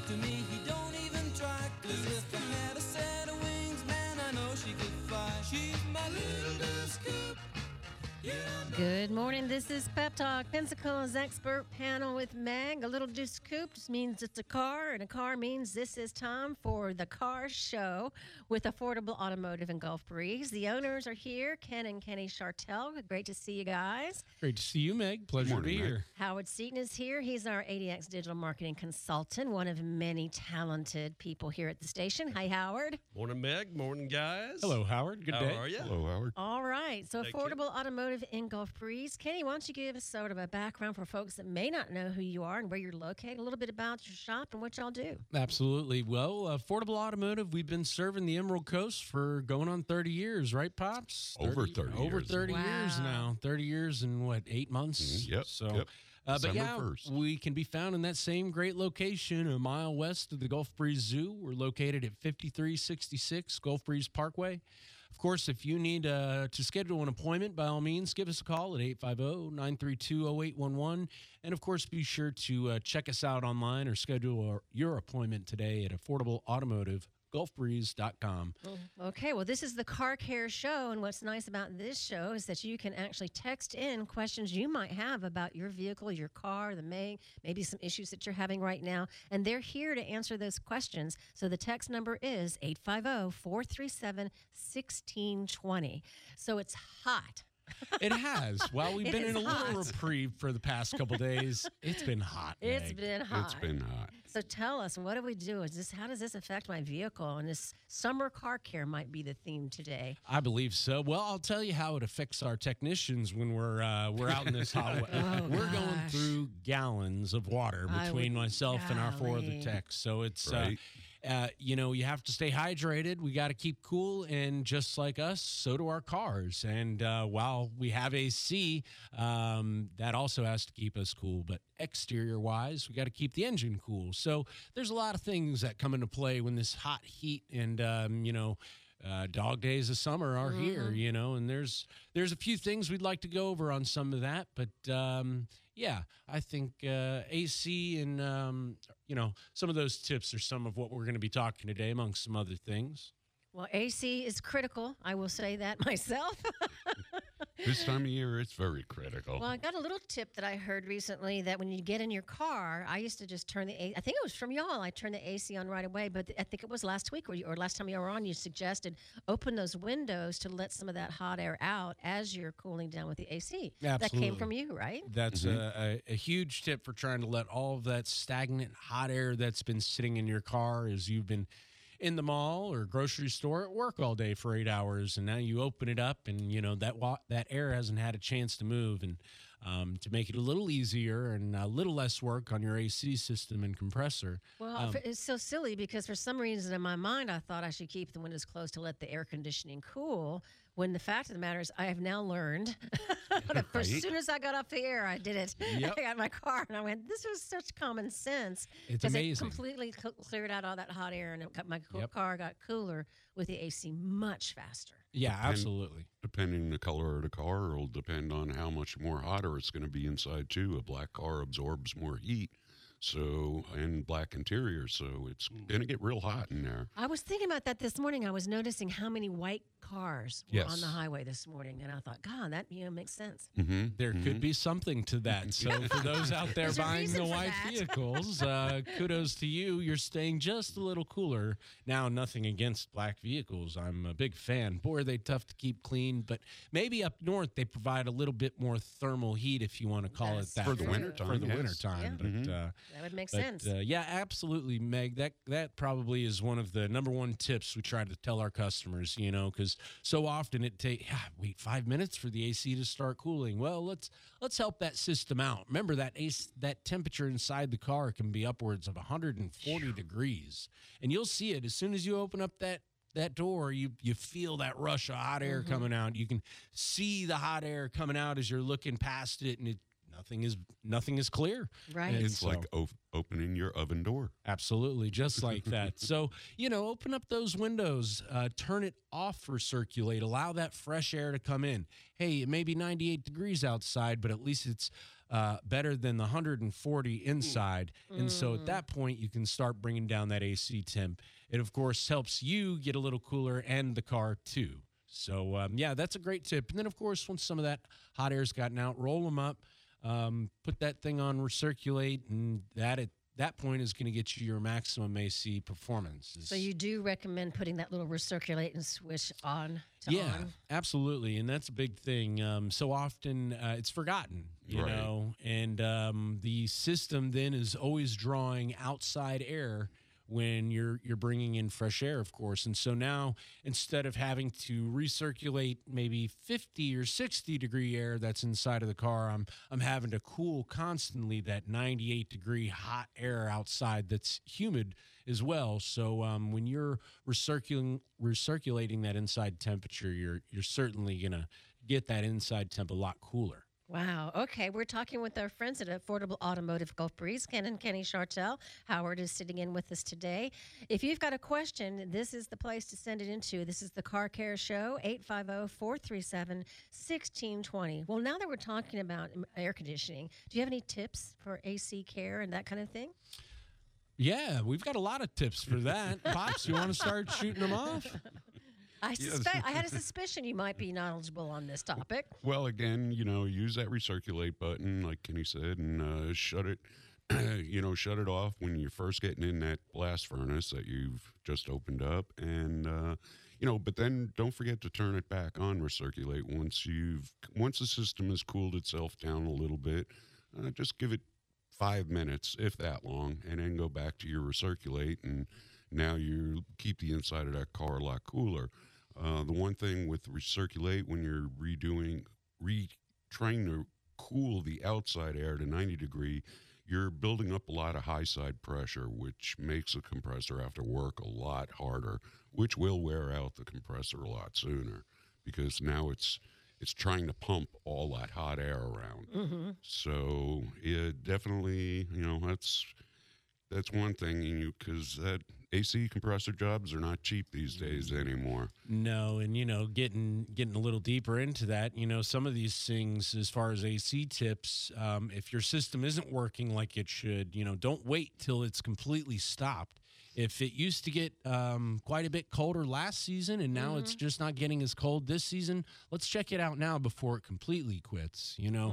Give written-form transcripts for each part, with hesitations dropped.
to me, he don't even try. 'Cause if I had a set of wings, man, I know she could fly. She's my little dust coupe. Good morning. This is Pep Talk, Pensacola's expert panel with Meg. A little deuce coupe just means it's a car, and a car means this is time for the car show with Affordable Automotive in Gulf Breeze. The owners are here, Ken and Kenny Chartel. Great to see you guys. Great to see you, Meg. Pleasure to be here. Howard Seaton is here. He's our ADX digital marketing consultant, one of many talented people here at the station. Hi, Howard. Morning, Meg. Morning, guys. Hello, Howard. Good day. How are you? Hello, Howard. All right. So Thank Affordable Automotive in Gulf Breeze. Kenny, why don't you give us sort of a background for folks that may not know who you are and where you're located, a little bit about your shop and what y'all do. Absolutely. Well, Affordable Automotive, we've been serving the Emerald Coast for going on 30 years, right, Pops? Over 30 Over years. 30 Wow. years now. 30 years and, what, 8 months? Yep. So, Yep. But December yeah, 1st. we can be found in that same great location a mile west of the Gulf Breeze Zoo. We're located at 5366 Gulf Breeze Parkway. Of course, if you need to schedule an appointment, by all means, give us a call at 850-932-0811. And, of course, be sure to check us out online or schedule your appointment today at AffordableAutomotiveGulfBreeze.com. Okay, well, this is the Car Care Show, and what's nice about this show is that you can actually text in questions you might have about your vehicle, your car, the make, maybe some issues that you're having right now, and they're here to answer those questions. So the text number is 850-437-1620. So it's hot. It has. While we've It been is in a little hot. reprieve for the past couple days, it's been hot. It's Meg. been hot. It's been hot. So tell us, what do we do? How does this affect my vehicle? And this summer car care might be the theme today. I believe so. Well, I'll tell you how it affects our technicians when we're out in this hot weather. We're going gosh. through gallons of water between myself and our four other golly. techs. So it's Right. you have to stay hydrated. We got to keep cool, and just like us, so do our cars. And while we have AC, that also has to keep us cool. But exterior-wise, we got to keep the engine cool. So there's a lot of things that come into play when this hot heat and dog days of summer are here. And there's a few things we'd like to go over on some of that, but yeah, I think AC and some of those tips are some of what we're going to be talking today, amongst some other things. Well, AC is critical. I will say that myself. This time of year, it's very critical. Well, I got a little tip that I heard recently that when you get in your car, I used to just turn the AC. I think it was from y'all. I turned the AC on right away, but I think it was last week or last time you were on, you suggested open those windows to let some of that hot air out as you're cooling down with the AC. That came Absolutely. from you, right? That's a huge tip for trying to let all of that stagnant hot air that's been sitting in your car as you've been in the mall or grocery store at work all day for 8 hours, and now you open it up, and that air hasn't had a chance to move, and to make it a little easier and a little less work on your AC system and compressor. Well, it's so silly because for some reason in my mind, I thought I should keep the windows closed to let the air conditioning cool. When the fact of the matter is, I have now learned as soon as I got off the air, I did it. Yep. I got in my car and I went, this was such common sense. It's 'Cause amazing. It completely cleared out all that hot air and my Yep. car got cooler with the AC much faster. Yeah, absolutely. Depending on the color of the car, it'll depend on how much more hotter it's going to be inside, too. A black car absorbs more heat, and black interior, so it's going to get real hot in there. I was thinking about that this morning. I was noticing how many white cars were Yes. on the highway this morning, and I thought, God, that makes sense. There could be something to that. So for those out there There's a buying reason the for white that. vehicles, kudos to you. You're staying just a little cooler. Now, nothing against black vehicles. I'm a big fan. Boy, are they tough to keep clean. But maybe up north they provide a little bit more thermal heat, if you want to call That's it that. For the wintertime, For the yes. wintertime. Yeah. But, That would make But, sense. yeah, absolutely, Meg. That probably is one of the number one tips we try to tell our customers, because so often it wait 5 minutes for the AC to start cooling. Well, let's help that system out. Remember that that temperature inside the car can be upwards of 140 degrees, and you'll see it as soon as you open up that door. You feel that rush of hot air coming out. You can see the hot air coming out as you're looking past it, and nothing is clear. Right. And It's like opening your oven door. Absolutely, just like that. So, open up those windows, turn it off for circulate, allow that fresh air to come in. Hey, it may be 98 degrees outside, but at least it's better than the 140 inside. And so at that point, you can start bringing down that AC temp. It, of course, helps you get a little cooler and the car too. So, yeah, that's a great tip. And then, of course, once some of that hot air's gotten out, roll them up, put that thing on recirculate, and that at that point is going to get you your maximum AC performance. So you do recommend putting that little recirculate and switch on to Yeah, on? absolutely. And that's a big thing. So often it's forgotten, you Right. know, and the system then is always drawing outside air when you're bringing in fresh air, of course. And so now, instead of having to recirculate maybe 50 or 60 degree air that's inside of the car, I'm having to cool constantly that 98 degree hot air outside that's humid as well. So when you're recirculating that inside temperature, you're certainly gonna get that inside temp a lot cooler. Wow. Okay. We're talking with our friends at Affordable Automotive Gulf Breeze, Ken and Kenny Chartel. Howard is sitting in with us today. If you've got a question, this is the place to send it into. This is the Car Care Show, 850-437-1620. Well, now that we're talking about air conditioning, do you have any tips for AC care and that kind of thing? Yeah, we've got a lot of tips for that. Pops, you want to start shooting them off? I had a suspicion you might be knowledgeable on this topic. Well, again, use that recirculate button, like Kenny said, and shut it, shut it off when you're first getting in that blast furnace that you've just opened up. And, but then don't forget to turn it back on recirculate once the system has cooled itself down a little bit. Just give it 5 minutes, if that long, and then go back to your recirculate, and now you keep the inside of that car a lot cooler. The one thing with recirculate, when you're trying to cool the outside air to 90 degree, you're building up a lot of high side pressure, which makes the compressor have to work a lot harder, which will wear out the compressor a lot sooner, because now it's trying to pump all that hot air around. Mm-hmm. So it definitely, that's one thing, because that AC compressor jobs are not cheap these days anymore. No, and getting a little deeper into that, some of these things as far as AC tips, if your system isn't working like it should, don't wait till it's completely stopped. If it used to get quite a bit colder last season and now it's just not getting as cold this season, let's check it out now before it completely quits.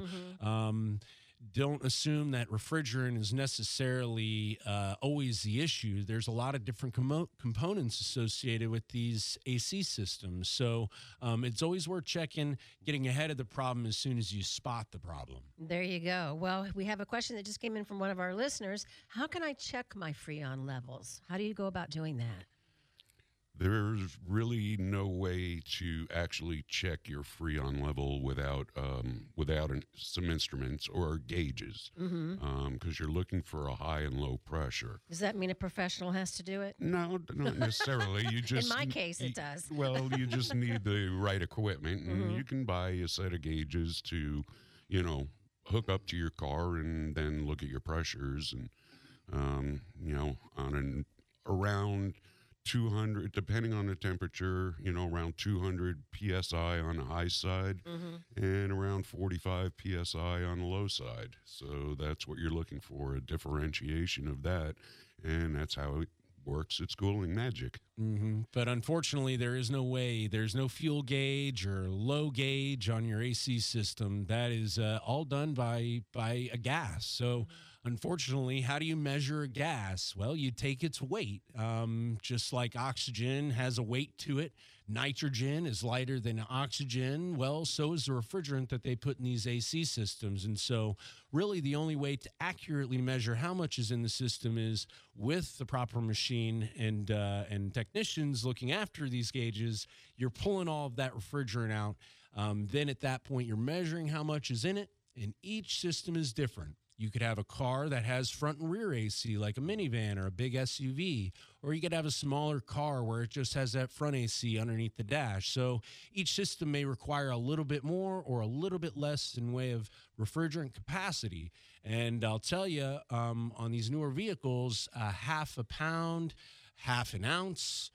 Don't assume that refrigerant is necessarily always the issue. There's a lot of different components associated with these AC systems. So it's always worth checking, getting ahead of the problem as soon as you spot the problem. There you go. Well, we have a question that just came in from one of our listeners. How can I check my Freon levels? How do you go about doing that? There's really no way to actually check your Freon level without some instruments or gauges, because you're looking for a high and low pressure. Does that mean a professional has to do it? No, not necessarily. You just In my case, it does. Well, you just need the right equipment, and you can buy a set of gauges to, hook up to your car and then look at your pressures, and around 200, depending on the temperature, around 200 psi on the high side and around 45 psi on the low side. So that's what you're looking for, a differentiation of that. And that's how it works. It's cooling magic. But unfortunately, there's no fuel gauge or low gauge on your AC system. That is all done by a gas. So unfortunately, how do you measure a gas? Well, you take its weight. Just like oxygen has a weight to it, nitrogen is lighter than oxygen. Well, so is the refrigerant that they put in these AC systems. And so really the only way to accurately measure how much is in the system is with the proper machine and technicians looking after these gauges. You're pulling all of that refrigerant out. Then at that point, you're measuring how much is in it, and each system is different. You could have a car that has front and rear AC like a minivan or a big SUV, or you could have a smaller car where it just has that front AC underneath the dash. So each system may require a little bit more or a little bit less in way of refrigerant capacity. And I'll tell you, on these newer vehicles, half a pound, half an ounce,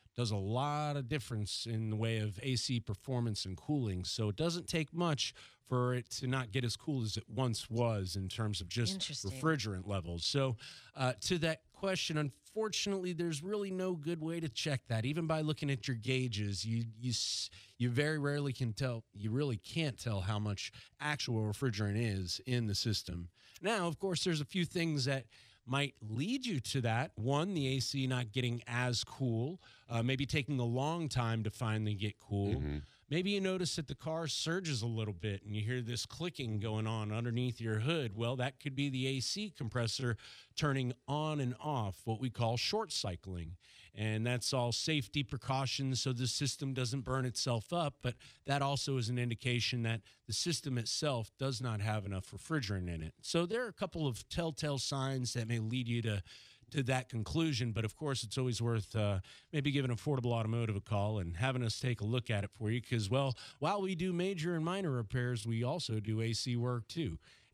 does a lot of difference in the way of AC performance and cooling. So it doesn't take much for it to not get as cool as it once was in terms of just Interesting. refrigerant levels. So to that question, unfortunately, there's really no good way to check that. Even by looking at your gauges, you very rarely can tell. You really can't tell how much actual refrigerant is in the system. Now, of course, there's a few things that might lead you to that. One, the AC not getting as cool, maybe taking a long time to finally get cool. Maybe you notice that the car surges a little bit and you hear this clicking going on underneath your hood. Well, that could be the AC compressor turning on and off, what we call short cycling. And that's all safety precautions so the system doesn't burn itself up. But that also is an indication that the system itself does not have enough refrigerant in it. So there are a couple of telltale signs that may lead you to that conclusion. But of course, it's always worth maybe giving Affordable Automotive a call and having us take a look at it for you. Because, well, while we do major and minor repairs, we also do AC work too.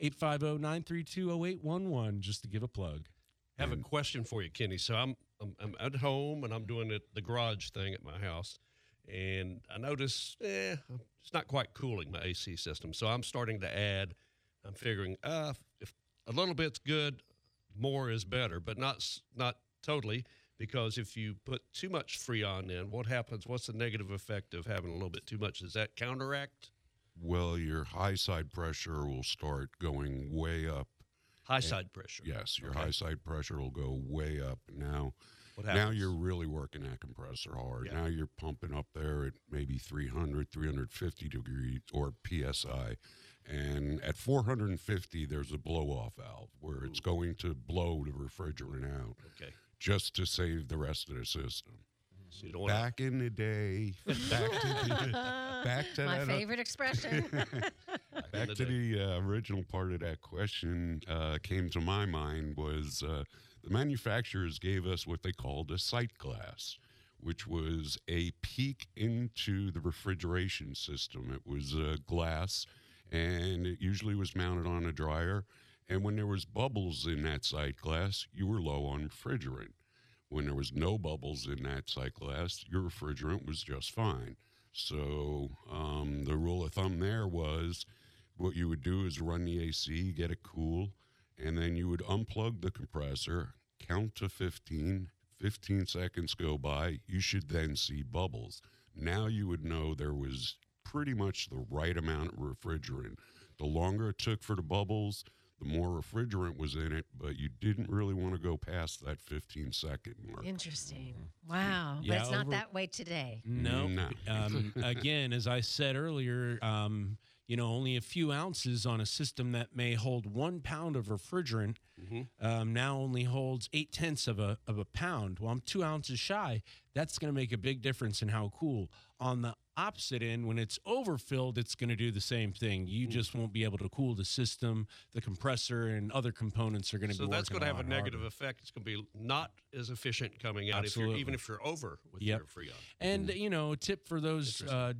850-932-0811, just to give a plug. I have a question for you, Kenny. So I'm at home and I'm doing the garage thing at my house, and I notice it's not quite cooling my AC system. So I'm starting to add. I'm figuring if a little bit's good, more is better, but not totally, because if you put too much Freon in, what happens? What's the negative effect of having a little bit too much? Does that counteract? Well, your high side pressure will start going way up. High side pressure. Yes, your Okay. high side pressure will go way up. Now What now happens? you're really working that compressor hard. Yeah. Now you're pumping up there at maybe 300, 350 degrees or PSI. And at 450, there's a blow-off valve where it's going to blow the refrigerant out Okay. just to save the rest of the system. So you don't want Back in the day, back to My that, favorite expression. back to the original part of that question came to my mind was the manufacturers gave us what they called a sight glass, which was a peek into the refrigeration system. It was glass, and it usually was mounted on a dryer. And when there was bubbles in that sight glass, you were low on refrigerant. When there was no bubbles in that sight glass, your refrigerant was just fine. So the rule of thumb there was what you would do is run the AC, get it cool, and then you would unplug the compressor, count to 15, 15 seconds go by, you should then see bubbles. Now you would know there was pretty much the right amount of refrigerant. The longer it took for the bubbles, the more refrigerant was in it, but you didn't really want to go past that 15-second mark. Interesting. Wow. Yeah, but it's not over- that way today. No. No. Again, as I said earlier, only a few ounces on a system that may hold 1 pound of refrigerant now only holds 0.8 of a pound. Well, I'm 2 ounces shy. That's going to make a big difference in how cool. On the opposite end, when it's overfilled, it's going to do the same thing. You just won't be able to cool the system. The compressor and other components are going to be So that's working going to have a lot negative harder. effect. It's going to be not as efficient coming out Absolutely. even if you're over with Yep. your Freon. And, a tip for those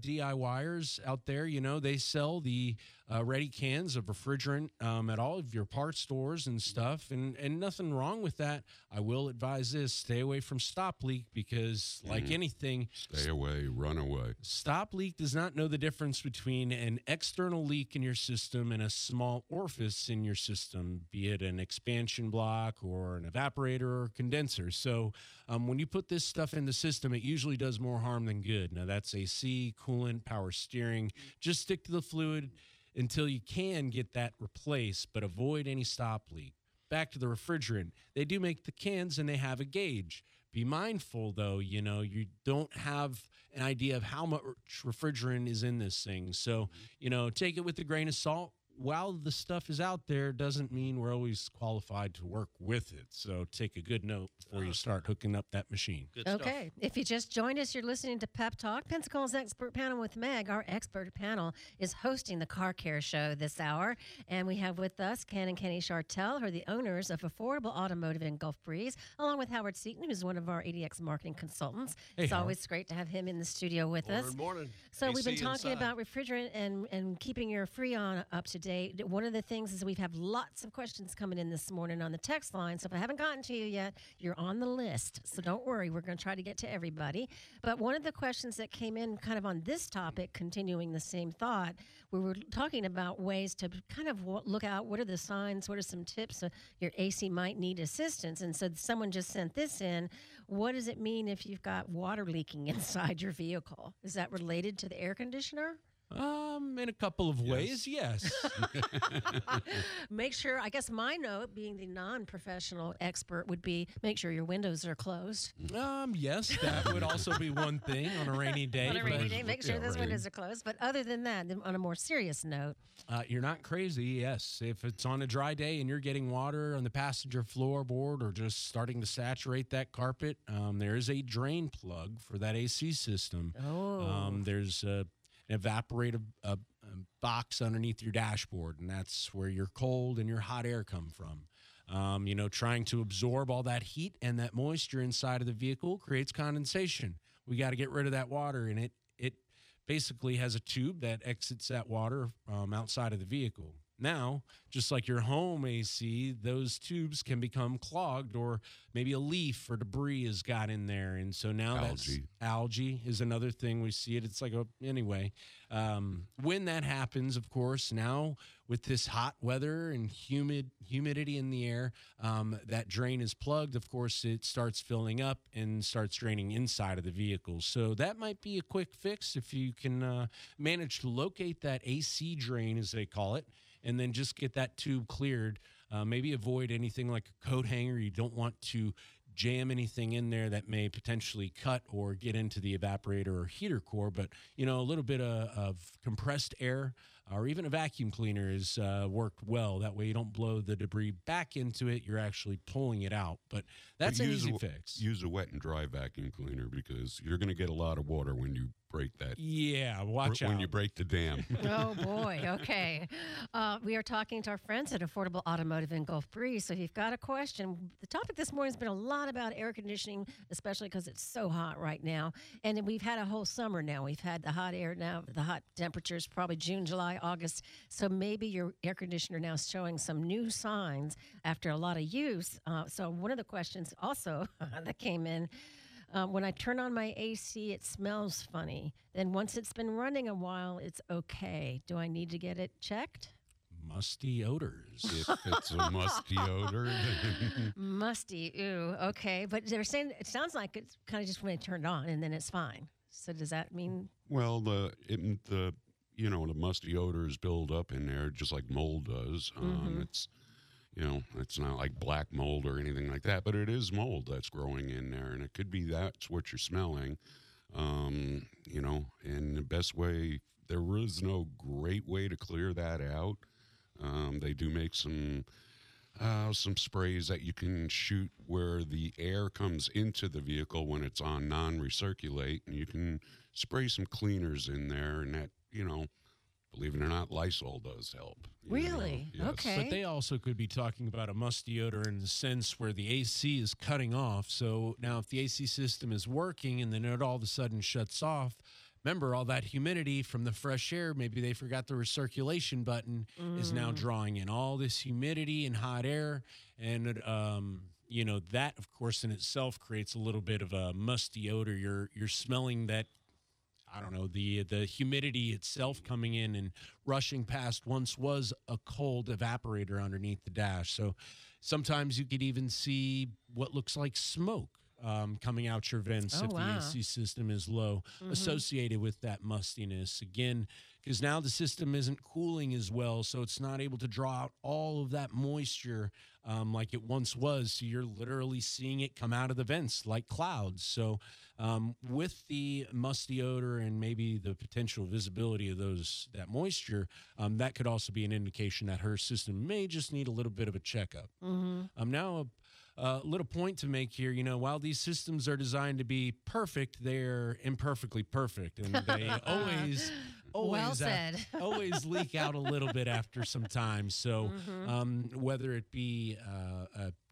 DIYers out there, they sell the ready cans of refrigerant at all of your parts stores and stuff. And nothing wrong with that. I will advise this, stay away from stop leak because like anything, Stay away, run away. stop leak does not know the difference between an external leak in your system and a small orifice in your system, be it an expansion block or an evaporator or condenser. So when you put this stuff in the system, it usually does more harm than good. Now, that's AC, coolant, power steering. Just stick to the fluid until you can get that replaced, but avoid any stop leak. Back to the refrigerant. They do make the cans and they have a gauge. Be mindful, though, you don't have an idea of how much refrigerant is in this thing. So, take it with a grain of salt. While the stuff is out there, doesn't mean we're always qualified to work with it. So take a good note before you start hooking up that machine. Good stuff. Okay. If you just joined us, you're listening to Pep Talk, Pensacola's Expert Panel with Meg. Our expert panel is hosting the Car Care Show this hour. And we have with us Ken and Kenny Chartel, who are the owners of Affordable Automotive in Gulf Breeze, along with Howard Seaton, who's one of our ADX marketing consultants. Hey, It's Howard. always great to have him in the studio with us. Morning. So we've been AC talking inside. about refrigerant and keeping your Freon up to day. One of the things is we've have lots of questions coming in this morning on the text line. So if I haven't gotten to you yet, you're on the list. So don't worry, we're going to try to get to everybody. But one of the questions that came in kind of on this topic, continuing the same thought, we were talking about ways to kind of look out, what are the signs, what are some tips your AC might need assistance. And so someone just sent this in. What does it mean if you've got water leaking inside your vehicle? Is that related to the air conditioner? In a couple of ways, yes. Make sure, I guess my note, being the non-professional expert, would be make sure your windows are closed. Yes, that would also be one thing on a rainy day. On a rainy but- day, make sure those windows are closed. But other than that, on a more serious note, You're not crazy, yes. If it's on a dry day and you're getting water on the passenger floorboard or just starting to saturate that carpet, there is a drain plug for that AC system. There's an evaporator box underneath your dashboard, and that's where your cold and your hot air come from. Trying to absorb all that heat and that moisture inside of the vehicle creates condensation. We got to get rid of that water, and it basically has a tube that exits that water outside of the vehicle. Now, just like your home AC, those tubes can become clogged, or maybe a leaf or debris has got in there. And so now algae is another thing we see it. It's like anyway, when that happens, of course, now with this hot weather and humidity in the air, that drain is plugged. Of course, it starts filling up and starts draining inside of the vehicle. So that might be a quick fix if you can manage to locate that AC drain, as they call it, and then just get that tube cleared. Maybe avoid anything like a coat hanger. You don't want to jam anything in there that may potentially cut or get into the evaporator or heater core. But, a little bit of compressed air or even a vacuum cleaner is worked well. That way you don't blow the debris back into it. You're actually pulling it out. But that's an easy fix. Use a wet and dry vacuum cleaner, because you're going to get a lot of water when you break that. Yeah, watch out. When you break the dam. oh boy, okay. We are talking to our friends at Affordable Automotive in Gulf Breeze. So if you've got a question, the topic this morning has been a lot about air conditioning, especially because it's so hot right now. And we've had a whole summer now. We've had the hot air now, the hot temperatures, probably June, July, August. So maybe your air conditioner now is showing some new signs after a lot of use. So one of the questions also that came in, when I turn on my AC, it smells funny. Then once it's been running a while, it's okay. Do I need to get it checked? Musty odors. If it's a musty odor, then Musty, ooh, okay. But they're saying it sounds like it's kind of just when it turned on and then it's fine. So does that mean? well, the musty odors build up in there just like mold does. It's not like black mold or anything like that, but it is mold that's growing in there, and it could be that's what you're smelling. And the best way, there is no great way to clear that out. They do make some sprays that you can shoot where the air comes into the vehicle when it's on non-recirculate, and you can spray some cleaners in there, and that, believe it or not, Lysol does help. Really? Yes. Okay. But they also could be talking about a musty odor in the sense where the AC is cutting off. So now if the AC system is working and then it all of a sudden shuts off, remember all that humidity from the fresh air, maybe they forgot the recirculation button, is now drawing in all this humidity and hot air. And, that, of course, in itself creates a little bit of a musty odor. You're smelling that, I don't know, the humidity itself coming in and rushing past once was a cold evaporator underneath the dash. So sometimes you could even see what looks like smoke coming out your vents if the AC system is low, associated with that mustiness. Again, because now the system isn't cooling as well, so it's not able to draw out all of that moisture like it once was. So you're literally seeing it come out of the vents like clouds. So with the musty odor and maybe the potential visibility of that moisture, that could also be an indication that her system may just need a little bit of a checkup. Now, a little point to make here, while these systems are designed to be perfect, they're imperfectly perfect, and they always Well said. always leak out a little bit after some time. So whether it be a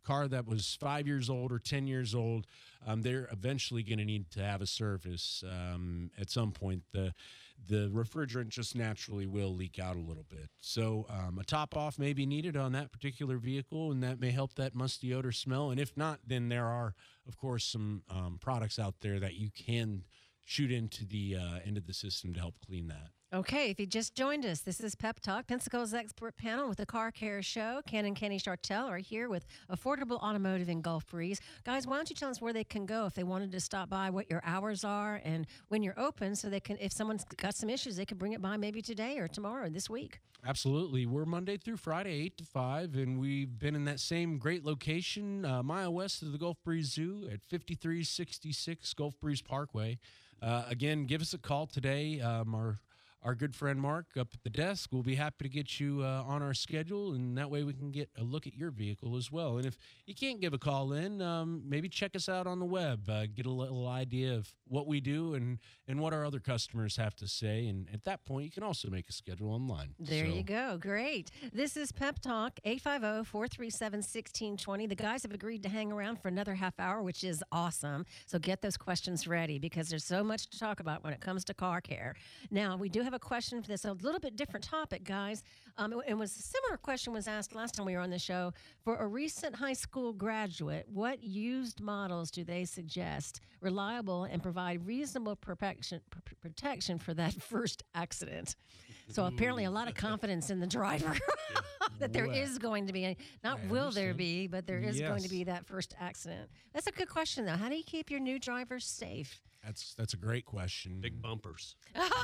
car that was 5 years old or 10 years old, they're eventually going to need to have a service at some point. The refrigerant just naturally will leak out a little bit. So a top off may be needed on that particular vehicle, and that may help that musty odor smell. And if not, then there are, of course, some products out there that you can shoot into the system to help clean that. Okay, if you just joined us, this is Pep Talk, Pensacola's expert panel with the Car Care Show. Ken and Kenny Chartel are here with Affordable Automotive in Gulf Breeze. Guys, why don't you tell us where they can go if they wanted to stop by, what your hours are, and when you're open, so they can, if someone's got some issues, they can bring it by maybe today or tomorrow or this week. Absolutely. We're Monday through Friday, 8 to 5, and we've been in that same great location, a mile west of the Gulf Breeze Zoo at 5366 Gulf Breeze Parkway. Again, give us a call today. Our good friend Mark up at the desk will be happy to get you on our schedule, and that way we can get a look at your vehicle as well. And if you can't give a call in, maybe check us out on the web, get a little idea of what we do and what our other customers have to say. And at that point, you can also make a schedule online. There you go. Great. This is Pep Talk, 850-437-1620. The guys have agreed to hang around for another half hour, which is awesome. So get those questions ready because there's so much to talk about when it comes to car care. Now, we do have a question for this, a little bit different topic, guys. It was a similar question was asked last time we were on the show. For a recent high school graduate, what used models do they suggest reliable and provide reasonable protection for that first accident? So apparently a lot of confidence in the driver that there is going to be, there be, but there is going to be that first accident. That's a good question, though. How do you keep your new drivers safe? That's a great question. Big bumpers.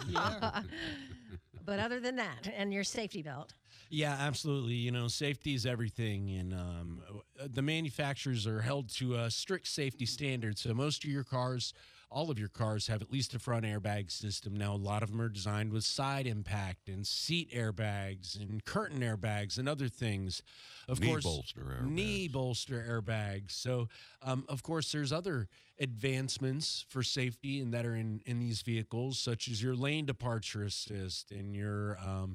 But other than that, and your safety belt. Yeah, absolutely. You know, safety is everything, and the manufacturers are held to strict safety standards. So most of your cars, all of your cars, have at least a front airbag system. Now, a lot of them are designed with side impact and seat airbags and curtain airbags and other things. Of course, knee bolster airbags. So, of course, there's other advancements for safety and that are in these vehicles, such as your lane departure assist and your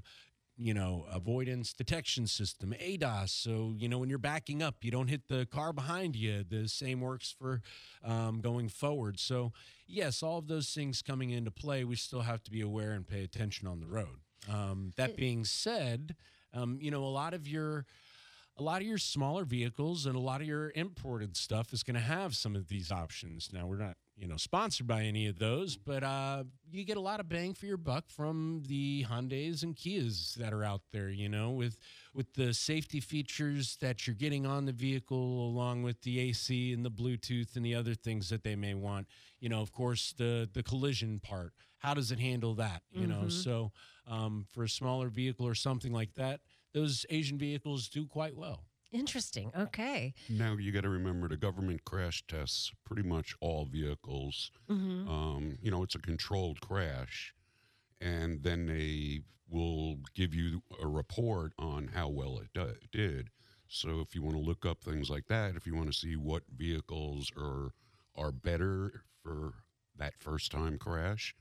avoidance detection system, ADAS. So, when you're backing up, you don't hit the car behind you. The same works for going forward. So, yes, all of those things coming into play, we still have to be aware and pay attention on the road. That being said, a lot of your smaller vehicles and a lot of your imported stuff is going to have some of these options. Now, we're not sponsored by any of those, but you get a lot of bang for your buck from the Hyundais and Kias that are out there, with the safety features that you're getting on the vehicle, along with the AC and the Bluetooth and the other things that they may want. Of course, the collision part. How does it handle that? So for a smaller vehicle or something like that, those Asian vehicles do quite well. Interesting. Okay. Now you got to remember the government crash tests pretty much all vehicles. It's a controlled crash, and then they will give you a report on how well it did. So if you want to look up things like that, if you want to see what vehicles are better for that first time crash,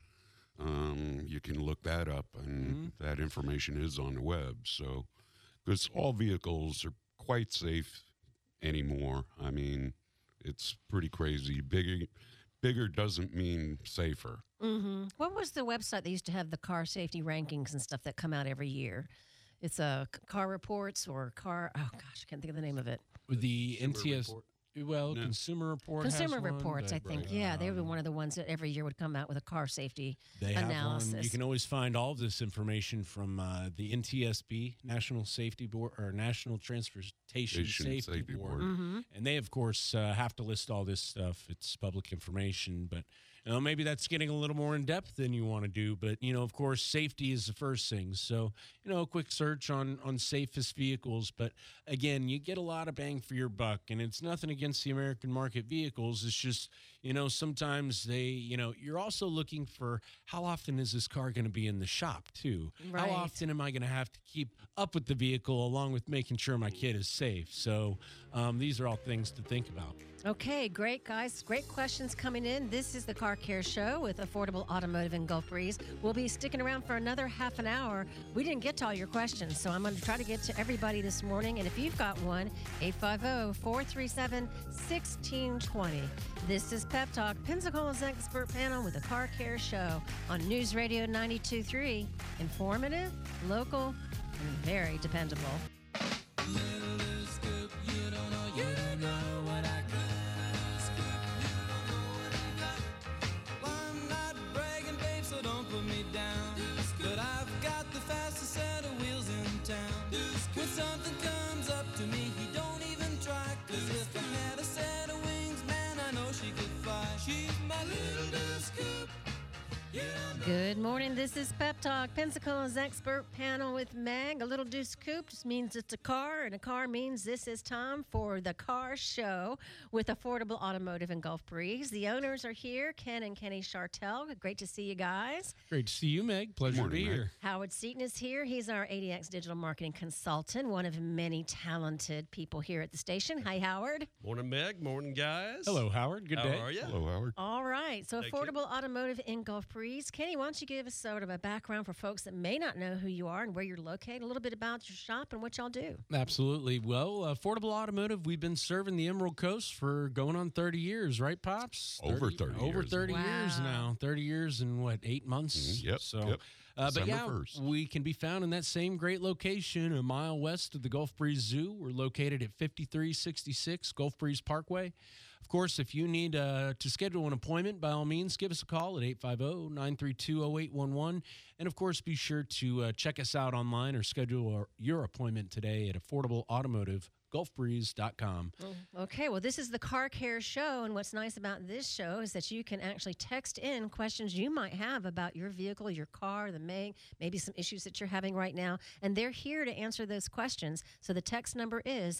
you can look that up, and that information is on the web. So, because all vehicles are quite safe anymore. I mean, it's pretty crazy. Bigger doesn't mean safer. Mm-hmm. What was the website that used to have the car safety rankings and stuff that come out every year? It's Car Reports or Car. Oh gosh, I can't think of the name of it. The NTS. Report. Well, Consumer Report. Consumer has one, Reports, I think. Yeah, they were one of the ones that every year would come out with a car safety analysis. Have one. You can always find all of this information from the NTSB, National Safety Board, or National Transportation Safety Board. And they, of course, have to list all this stuff. It's public information, but maybe that's getting a little more in depth than you want to do. But, of course, safety is the first thing. So, a quick search on safest vehicles. But, again, you get a lot of bang for your buck. And it's nothing against the American market vehicles. It's just, sometimes you're also looking for how often is this car going to be in the shop, too? Right. How often am I going to have to keep up with the vehicle along with making sure my kid is safe? So these are all things to think about. Okay, great, guys. Great questions coming in. This is the Car Care Show with Affordable Automotive in Gulf Breeze. We'll be sticking around for another half an hour. We didn't get to all your questions, so I'm going to try to get to everybody this morning. And if you've got one, 850-437-1620. This is Pep Talk, Pensacola's expert panel with the Car Care Show on News Radio 92.3. Informative, local, and very dependable. Little scoop, you don't know what I got. Scoop, you don't know what I got. Well, I'm not bragging, babe, so don't put me down. But I've got the fastest set of wheels in town. When something comes up to me, he don't even try. 'Cause if I had a set of wings, man, I know she could fly. She's my little scoop. You don't know. Good morning. This is Pep Talk, Pensacola's expert panel with Mag. A little deuce coupe just means it's a car, and a car means this is time for the Car Show with Affordable Automotive in Gulf Breeze. The owners are here, Ken and Kenny Chartel. Great to see you guys. Great to see you, Meg. Pleasure Morning, to be Meg. here. Howard Seaton is here. He's our ADX digital marketing consultant, one of many talented people here at the station. Hi, Howard. Morning, Meg. Morning, guys. Hello, Howard. Good How day. are you? Hello, Howard. All right. So Thank you. Affordable Automotive in Gulf Breeze. Kenny, why don't you give us sort of a background for folks that may not know who you are and where you're located, a little bit about your shop and what y'all do. Absolutely. Well, Affordable Automotive, we've been serving the Emerald Coast for going on 30 years, right, Pops? Over 30 Over years. 30 years Wow. now. 30 years and what, 8 months? Yep. So, Yep. but December yeah, 1st. we can be found in that same great location a mile west of the Gulf Breeze Zoo. We're located at 5366 Gulf Breeze Parkway. Of course, if you need to schedule an appointment, by all means, give us a call at 850-932-0811. And, of course, be sure to check us out online or schedule your appointment today at AffordableAutomotiveGulfBreeze.com. Okay, well, this is the Car Care Show, and what's nice about this show is that you can actually text in questions you might have about your vehicle, your car, the make, maybe some issues that you're having right now, and they're here to answer those questions. So the text number is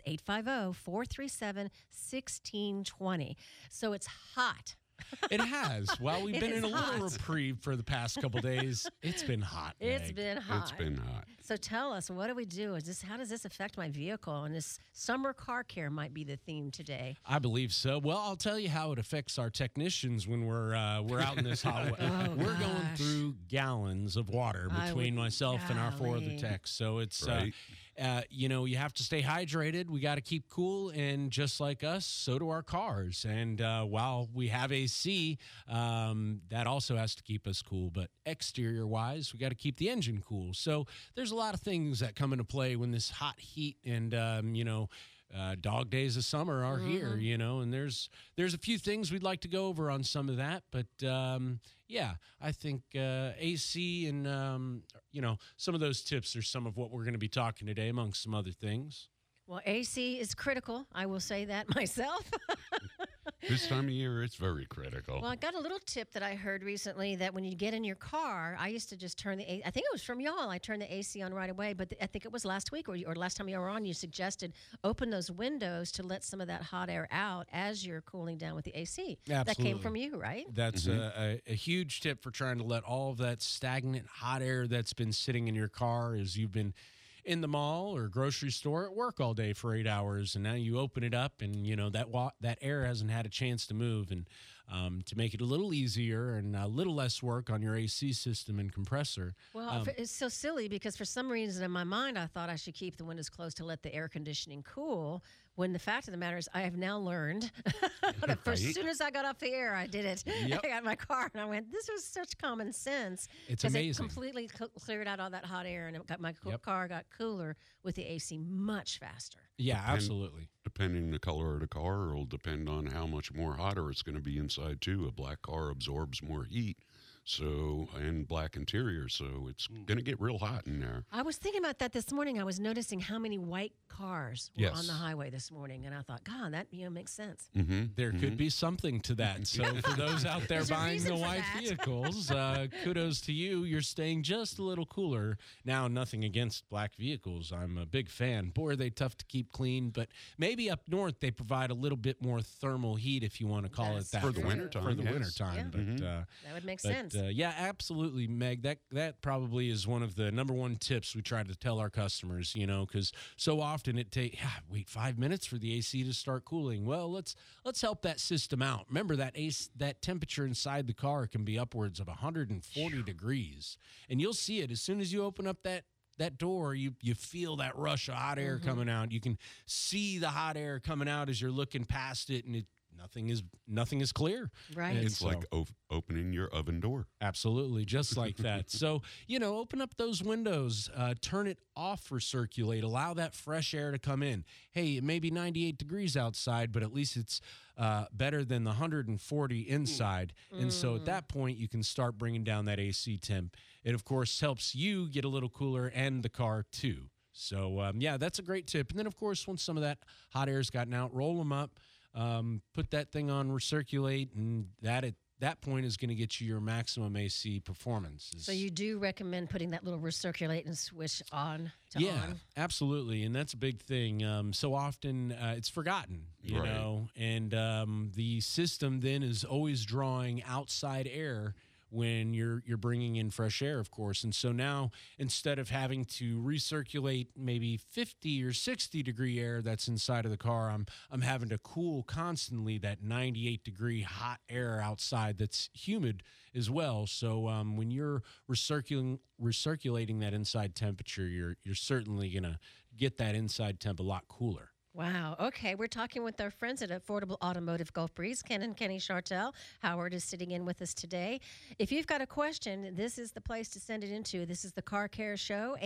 850-437-1620. So it's hot. It has. While we've It been is in a little hot. reprieve for the past couple days, it's been hot. It's Meg. been hot. It's been hot. So tell us, what do we do? How does this affect my vehicle? And this summer car care might be the theme today. I believe so. Well, I'll tell you how it affects our technicians when we're out in this hot weather. Oh, We're going gosh. through gallons of water I between would- myself and our four other golly. techs. So it's Right. you have to stay hydrated. We got to keep cool, and just like us, so do our cars. And while we have AC, that also has to keep us cool. But exterior-wise, we got to keep the engine cool. So there's a lot of things that come into play when this hot heat and dog days of summer are here, and there's a few things we'd like to go over on some of that, but I think AC and some of those tips are some of what we're going to be talking today, amongst some other things. Well, AC is critical. I will say that myself. This time of year, it's very critical. Well, I got a little tip that I heard recently that when you get in your car, I used to just turn the I think it was from y'all. I turned the AC on right away, but I think it was last week or last time you were on, you suggested open those windows to let some of that hot air out as you're cooling down with the AC. That came Absolutely. from you, right? That's a huge tip for trying to let all of that stagnant hot air that's been sitting in your car as you've been in the mall or grocery store at work all day for 8 hours, and now you open it up, and that air hasn't had a chance to move. And to make it a little easier and a little less work on your AC system and compressor. Well, it's so silly because for some reason in my mind, I thought I should keep the windows closed to let the air conditioning cool. When the fact of the matter is, I have now learned that as soon as I got off the air, I did it. Yep. I got in my car and I went, this was such common sense. It's 'Cause amazing. It completely cleared out all that hot air and it got my Yep. car got cooler with the AC much faster. Yeah, absolutely. Depending the color of the car, it'll depend on how much more hotter it's going to be inside too. A black car absorbs more heat, and black interior, so it's going to get real hot in there. I was thinking about that this morning. I was noticing how many white cars were Yes. on the highway this morning, and I thought, God, that makes sense. Mm-hmm. There could be something to that. So for those out there There's a buying reason the for white that. vehicles, kudos to you. You're staying just a little cooler. Now, nothing against black vehicles. I'm a big fan. Boy, are they tough to keep clean. But maybe up north they provide a little bit more thermal heat, if you want to call That's it that. For the wintertime, For the yes. wintertime. Yeah. But, That would make sense. yeah, absolutely, Meg. That probably is one of the number one tips we try to tell our customers. Because so often it wait 5 minutes for the AC to start cooling. Well, let's help that system out. Remember that temperature inside the car can be upwards of 140 degrees, and you'll see it as soon as you open up that door. You feel that rush of hot air coming out. You can see the hot air coming out as you're looking past it, and nothing is clear. Right. It's like opening your oven door. Absolutely, just like that. So, open up those windows, turn it off for circulate, allow that fresh air to come in. Hey, it may be 98 degrees outside, but at least it's better than the 140 inside. And so at that point, you can start bringing down that AC temp. It, of course, helps you get a little cooler and the car too. So, yeah, that's a great tip. And then, of course, once some of that hot air's gotten out, roll them up. Put that thing on recirculate, and that at that point is going to get you your maximum AC performance. So you do recommend putting that little recirculate and switch on to yeah, on? absolutely, and that's a big thing. So often it's forgotten, you Right. know, and the system then is always drawing outside air when you're bringing in fresh air, of course. And so now, instead of having to recirculate maybe 50 or 60 degree air that's inside of the car, I'm having to cool constantly that 98 degree hot air outside that's humid as well. So when you're recirculating that inside temperature, you're certainly gonna get that inside temp a lot cooler. Wow. Okay. We're talking with our friends at Affordable Automotive Gulf Breeze, Ken and Kenny Chartel. Howard is sitting in with us today. If you've got a question, this is the place to send it into. This is the Car Care Show,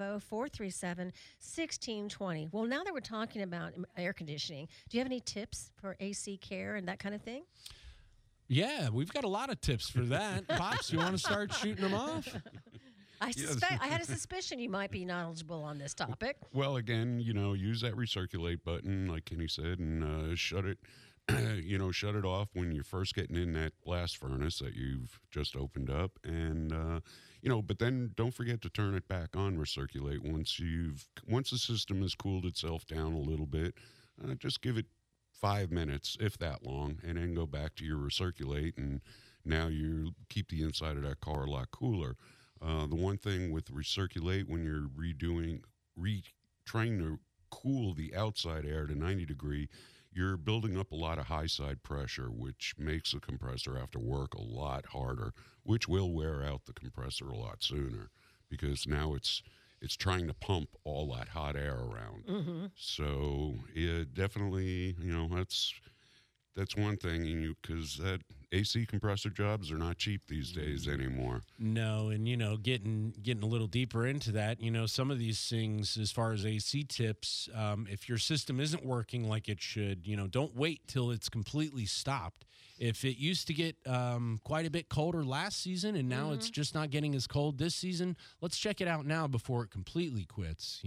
850-437-1620. Well, now that we're talking about air conditioning, do you have any tips for AC care and that kind of thing? Yeah, we've got a lot of tips for that. Pops, you want to start shooting them off? I had a suspicion you might be knowledgeable on this topic. Well, again, use that recirculate button, like Kenny said, and shut it. Shut it off when you're first getting in that blast furnace that you've just opened up, and but then don't forget to turn it back on recirculate once the system has cooled itself down a little bit. Just give it 5 minutes, if that long, and then go back to your recirculate, and now you keep the inside of that car a lot cooler. The one thing with recirculate, when you're trying to cool the outside air to 90 degree, you're building up a lot of high side pressure, which makes the compressor have to work a lot harder, which will wear out the compressor a lot sooner, because now it's trying to pump all that hot air around. Mm-hmm. So yeah, definitely, that's one thing, because that AC compressor jobs are not cheap these days anymore. No, and getting a little deeper into that, some of these things as far as AC tips, if your system isn't working like it should, don't wait till it's completely stopped. If it used to get quite a bit colder last season and now it's just not getting as cold this season, let's check it out now before it completely quits.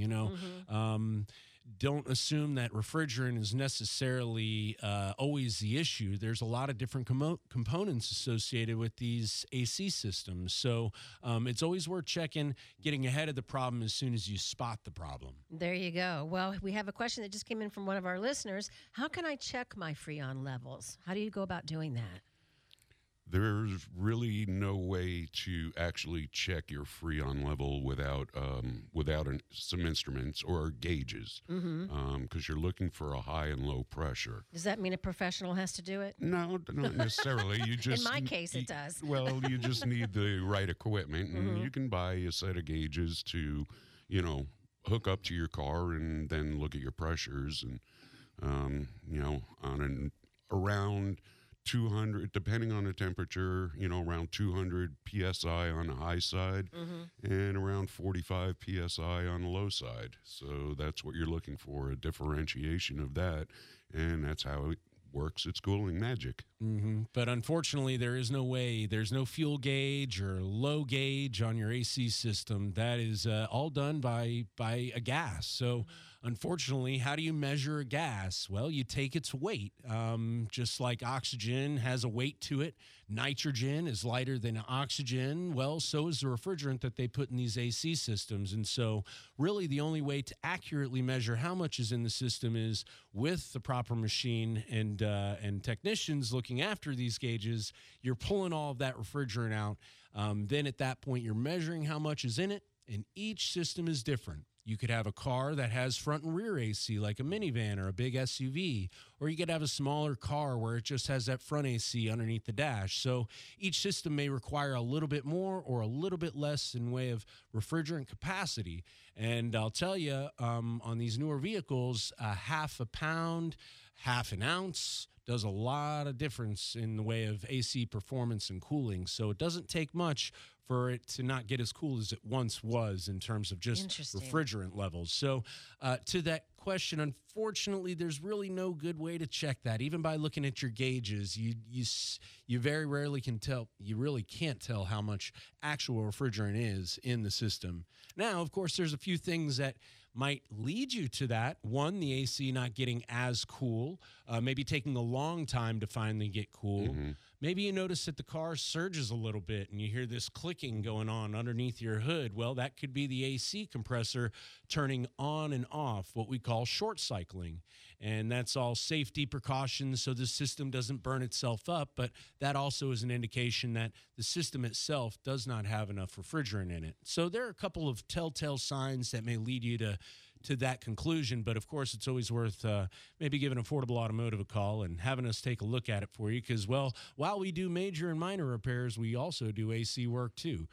Don't assume that refrigerant is necessarily always the issue. There's a lot of different components associated with these AC systems. So it's always worth getting ahead of the problem as soon as you spot the problem. There you go. Well, we have a question that just came in from one of our listeners. How can I check my Freon levels? How do you go about doing that? There's really no way to actually check your Freon level without some instruments or gauges, because you're looking for a high and low pressure. Does that mean a professional has to do it? No, not necessarily. You just In my case, it does. Well, you just need the right equipment, and you can buy a set of gauges to, hook up to your car and then look at your pressures, and around 200, depending on the temperature, around 200 psi on the high side and around 45 psi on the low side. So that's what you're looking for, a differentiation of that, and that's how it works its cooling magic. But unfortunately, there's no fuel gauge or low gauge on your AC system. That is all done by a gas. So unfortunately, how do you measure a gas? Well, you take its weight. Just like oxygen has a weight to it, nitrogen is lighter than oxygen. Well, so is the refrigerant that they put in these AC systems. And so, really, the only way to accurately measure how much is in the system is with the proper machine and technicians looking after these gauges. You're pulling all of that refrigerant out. Then at that point, you're measuring how much is in it, and each system is different. You could have a car that has front and rear AC, like a minivan or a big SUV, or you could have a smaller car where it just has that front AC underneath the dash. So each system may require a little bit more or a little bit less in way of refrigerant capacity. And I'll tell you, on these newer vehicles, half a pound, half an ounce does a lot of difference in the way of AC performance and cooling. So it doesn't take much for it to not get as cool as it once was in terms of just refrigerant levels. So to that question, unfortunately, there's really no good way to check that. Even by looking at your gauges, you very rarely can tell. You really can't tell how much actual refrigerant is in the system. Now, of course, there's a few things that might lead you to that. One, the AC not getting as cool, maybe taking a long time to finally get cool. Mm-hmm. Maybe you notice that the car surges a little bit and you hear this clicking going on underneath your hood. Well, that could be the AC compressor turning on and off, what we call short cycling. And that's all safety precautions so the system doesn't burn itself up. But that also is an indication that the system itself does not have enough refrigerant in it. So there are a couple of telltale signs that may lead you to that conclusion. But of course, it's always worth maybe giving Affordable Automotive a call and having us take a look at it for you. Because, well, while we do major and minor repairs, we also do AC work too.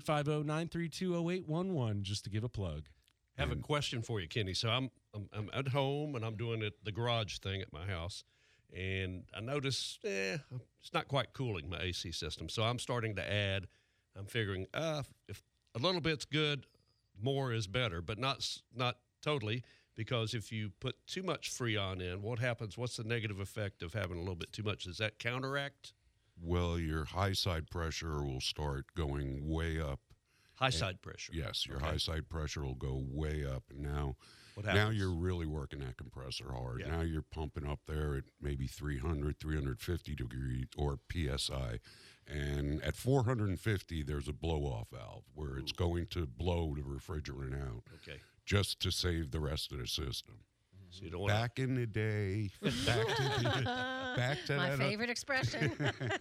850-932-0811, just to give a plug. I have a question for you, Kenny. So I'm at home and I'm doing the garage thing at my house, and I notice it's not quite cooling my AC system. So I'm starting to add. I'm figuring if a little bit's good, more is better, but not totally, because if you put too much Freon in, what happens? What's the negative effect of having a little bit too much? Does that counteract? Well, your high side pressure will start going way up. High side pressure. Yes, your high side pressure will go way up. And now you're really working that compressor hard. Yeah. Now you're pumping up there at maybe 300, 350 degrees or PSI. And at 450, there's a blow-off valve where it's going to blow the refrigerant out just to save the rest of the system. So you don't back in the day, back to my that, favorite expression.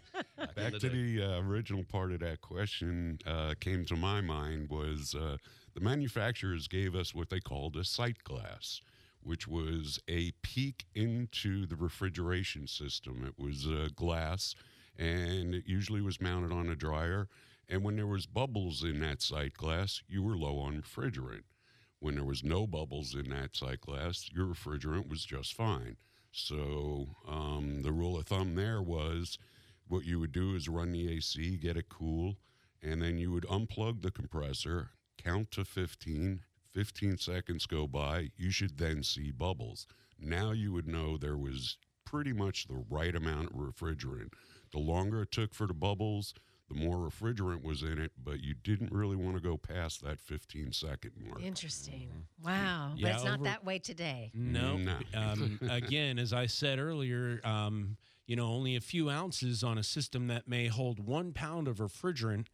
back to the original part of that question came to my mind was the manufacturers gave us what they called a sight glass, which was a peek into the refrigeration system. It was glass, and it usually was mounted on a dryer. And when there was bubbles in that sight glass, you were low on refrigerant. When there was no bubbles in that sight glass, your refrigerant was just fine. So the rule of thumb there was what you would do is run the AC, get it cool, and then you would unplug the compressor, count to 15 seconds go by, you should then see bubbles. Now you would know there was pretty much the right amount of refrigerant. The longer it took for the bubbles, the more refrigerant was in it, but you didn't really want to go past that 15-second mark. Interesting. Wow. Yeah, but it's not that way today. No. Again, as I said earlier, only a few ounces on a system that may hold 1 pound of refrigerant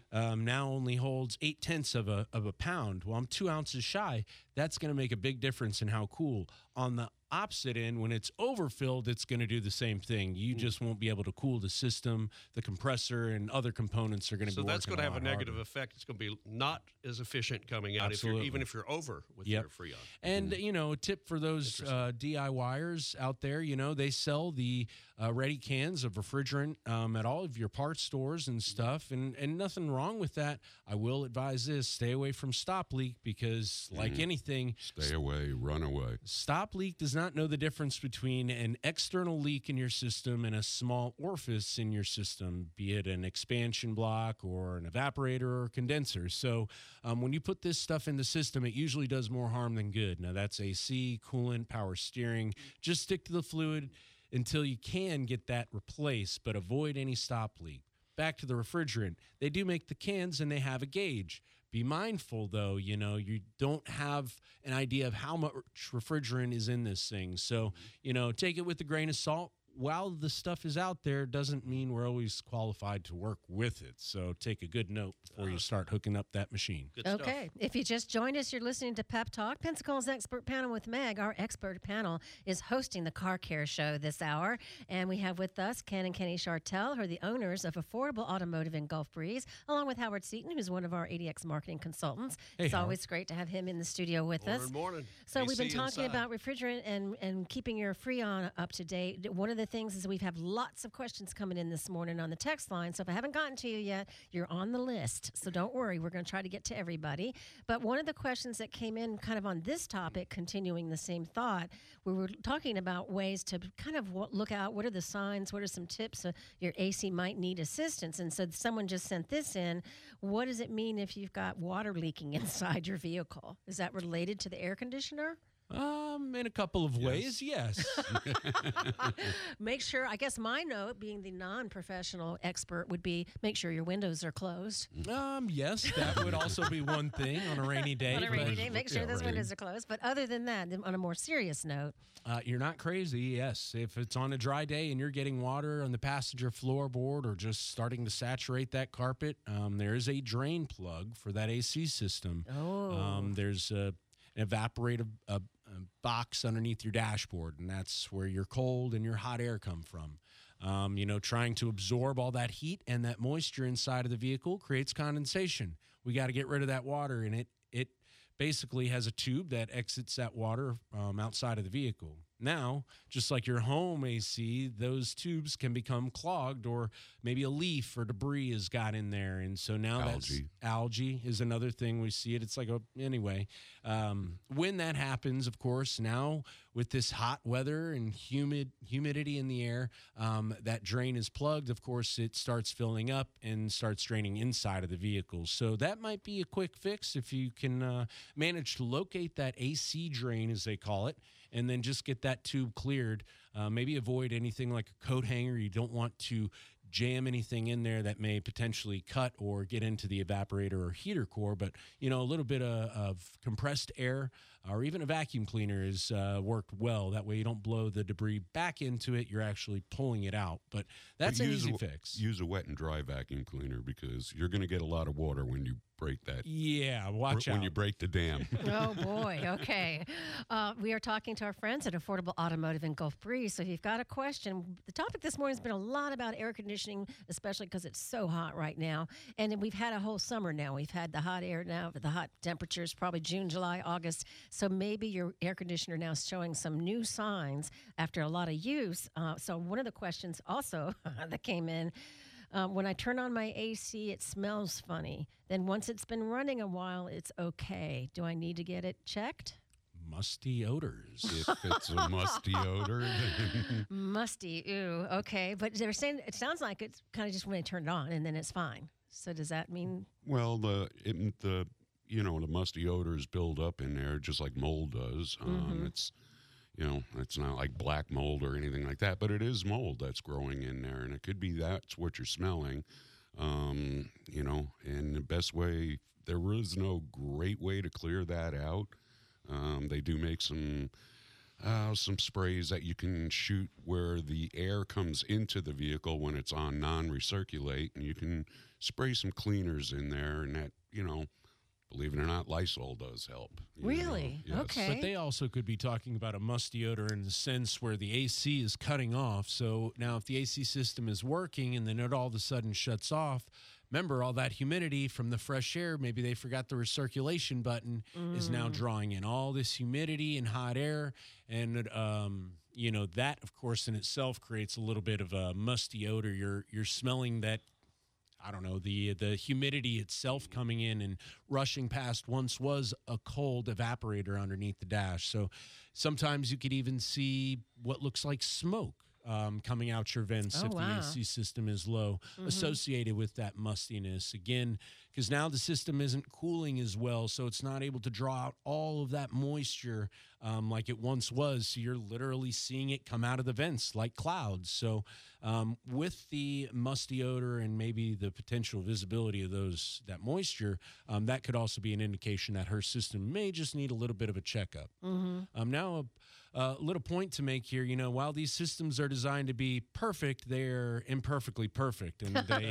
now only holds 0.8 of a pound. Well, I'm 2 ounces shy. That's going to make a big difference in how cool. On the opposite end, when it's overfilled, it's going to do the same thing. You just won't be able to cool the system. The compressor and other components are going to be working So that's going to have a negative harder. effect. It's going to be not as efficient coming out even if you're over with your Freon. And, a tip for those DIYers out there, they sell the ready cans of refrigerant at all of your parts stores and stuff, and nothing wrong with that. I will advise this: stay away from stop leak, because like anything, stay away, run away. Stop leak does not know the difference between an external leak in your system and a small orifice in your system, be it an expansion block or an evaporator or condenser. So when you put this stuff in the system, it usually does more harm than good. Now, that's AC, coolant, power steering. Just stick to the fluid until you can get that replaced, but avoid any stop leak. Back to the refrigerant. They do make the cans and they have a gauge. Be mindful, though, you don't have an idea of how much refrigerant is in this thing. So, take it with a grain of salt. While the stuff is out there, doesn't mean we're always qualified to work with it. So take a good note before you start hooking up that machine. Good stuff. Okay. If you just joined us, you're listening to Pep Talk, Pensacola's Expert Panel with Meg. Our expert panel is hosting the Car Care Show this hour. And we have with us Ken and Kenny Chartel, who are the owners of Affordable Automotive in Gulf Breeze, along with Howard Seaton, who's one of our ADX marketing consultants. Hey, it's Howard. always great to have him in the studio with us. Morning. So we've been AC talking inside. about refrigerant and keeping your Freon up to date. One of the things is we've had lots of questions coming in this morning on the text line. So if I haven't gotten to you yet, you're on the list. So don't worry. We're going to try to get to everybody. But one of the questions that came in kind of on this topic, continuing the same thought, we were talking about ways to kind of look out. What are the signs? What are some tips? Your AC might need assistance. And so someone just sent this in. What does it mean if you've got water leaking inside your vehicle? Is that related to the air conditioner? In a couple of ways, yes. Make sure, I guess my note, being the non-professional expert, would be make sure your windows are closed. Yes, that would also be one thing on a rainy day. On a rainy but, day, make sure those windows are closed. But other than that, on a more serious note, you're not crazy, yes. If it's on a dry day and you're getting water on the passenger floorboard or just starting to saturate that carpet, there is a drain plug for that AC system. There's an evaporative box underneath your dashboard, and that's where your cold and your hot air come from. Trying to absorb all that heat and that moisture inside of the vehicle creates condensation. We got to get rid of that water, and it basically has a tube that exits that water outside of the vehicle. Now, just like your home AC, those tubes can become clogged, or maybe a leaf or debris has got in there. And so now algae is another thing we see it. It's like, anyway, when that happens, of course, now with this hot weather and humidity in the air, that drain is plugged. Of course, it starts filling up and starts draining inside of the vehicle. So that might be a quick fix if you can manage to locate that AC drain, as they call it, and then just get that tube cleared. Maybe avoid anything like a coat hanger. You don't want to jam anything in there that may potentially cut or get into the evaporator or heater core. But, a little bit of compressed air or even a vacuum cleaner is worked well. That way you don't blow the debris back into it. You're actually pulling it out. But that's an easy fix. Use a wet and dry vacuum cleaner, because you're going to get a lot of water when you break that. Yeah, watch out. When you break the dam. oh boy, okay. We are talking to our friends at Affordable Automotive in Gulf Breeze. So if you've got a question, the topic this morning has been a lot about air conditioning, especially because it's so hot right now. And we've had a whole summer now. We've had the hot air now, the hot temperatures, probably June, July, August. So maybe your air conditioner now is showing some new signs after a lot of use. So one of the questions also that came in, when I turn on my AC, it smells funny. Then once it's been running a while, it's okay. Do I need to get it checked? Musty odors. If it's a musty odor, then Musty, ew. Okay, but they're saying it sounds like it's kind of just when I turn it on and then it's fine. So does that mean? well, the musty odors build up in there just like mold does. It's not like black mold or anything like that, but it is mold that's growing in there, and it could be that's what you're smelling. And the best way, there is no great way to clear that out. They do make some sprays that you can shoot where the air comes into the vehicle when it's on non-recirculate, and you can spray some cleaners in there, and that, believe it or not, Lysol does help. Really? Yes. Okay. But they also could be talking about a musty odor in the sense where the AC is cutting off. So now if the AC system is working and then it all of a sudden shuts off, remember all that humidity from the fresh air, maybe they forgot the recirculation button is now drawing in all this humidity and hot air. And, that, of course, in itself creates a little bit of a musty odor. You're smelling that, I don't know, the humidity itself coming in and rushing past once was a cold evaporator underneath the dash. So sometimes you could even see what looks like smoke coming out your vents if the AC system is low, associated with that mustiness. Again, because now the system isn't cooling as well, so it's not able to draw out all of that moisture like it once was. So you're literally seeing it come out of the vents like clouds. So with the musty odor and maybe the potential visibility of that moisture, that could also be an indication that her system may just need a little bit of a checkup. Now, a little point to make here, while these systems are designed to be perfect, they're imperfectly perfect, and they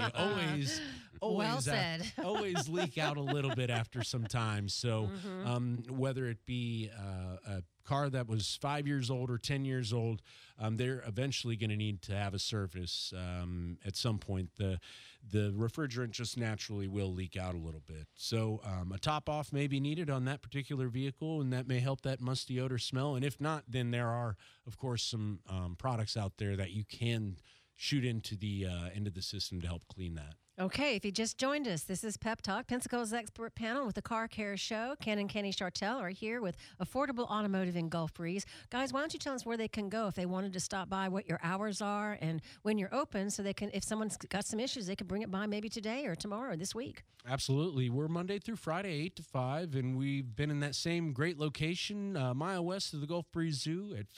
Well said. always leak out a little bit after some time. So whether it be a car that was 5 years old or 10 years old, they're eventually going to need to have a service at some point. The refrigerant just naturally will leak out a little bit. So a top off may be needed on that particular vehicle, and that may help that musty odor smell. And if not, then there are, of course, some products out there that you can shoot into the system to help clean that. Okay, if you just joined us, this is Pep Talk, Pensacola's expert panel with the Car Care Show. Ken and Kenny Chartel are here with Affordable Automotive in Gulf Breeze. Guys, why don't you tell us where they can go if they wanted to stop by, what your hours are, and when you're open, so they can, if someone's got some issues, they can bring it by maybe today or tomorrow or this week. Absolutely. We're Monday through Friday, 8 to 5, and we've been in that same great location, a mile west of the Gulf Breeze Zoo at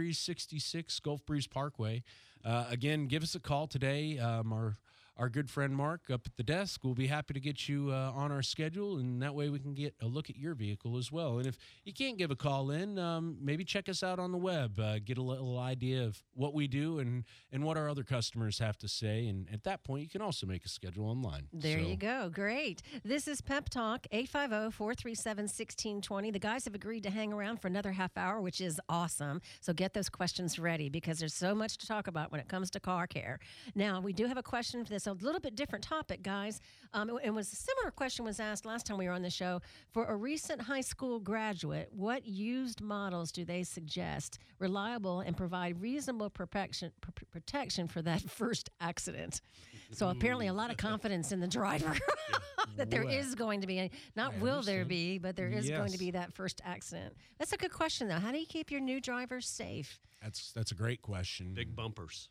5366 Gulf Breeze Parkway. Again, give us a call today. Our good friend Mark up at the desk will be happy to get you on our schedule, and that way we can get a look at your vehicle as well. And if you can't give a call in, maybe check us out on the web, get a little idea of what we do and what our other customers have to say. And at that point, you can also make a schedule online. There you go. Great. This is Pep Talk, 850-437-1620. The guys have agreed to hang around for another half hour, which is awesome. So get those questions ready because there's so much to talk about when it comes to car care. Now, we do have a question for this. A little bit different topic, guys. It was a similar question was asked last time we were on the show. For a recent high school graduate, what used models do they suggest reliable and provide reasonable protection for that first accident? So apparently a lot of confidence in the driver that there is going to be, there be, but there is going to be that first accident. That's a good question, though. How do you keep your new drivers safe? That's a great question. Big bumpers.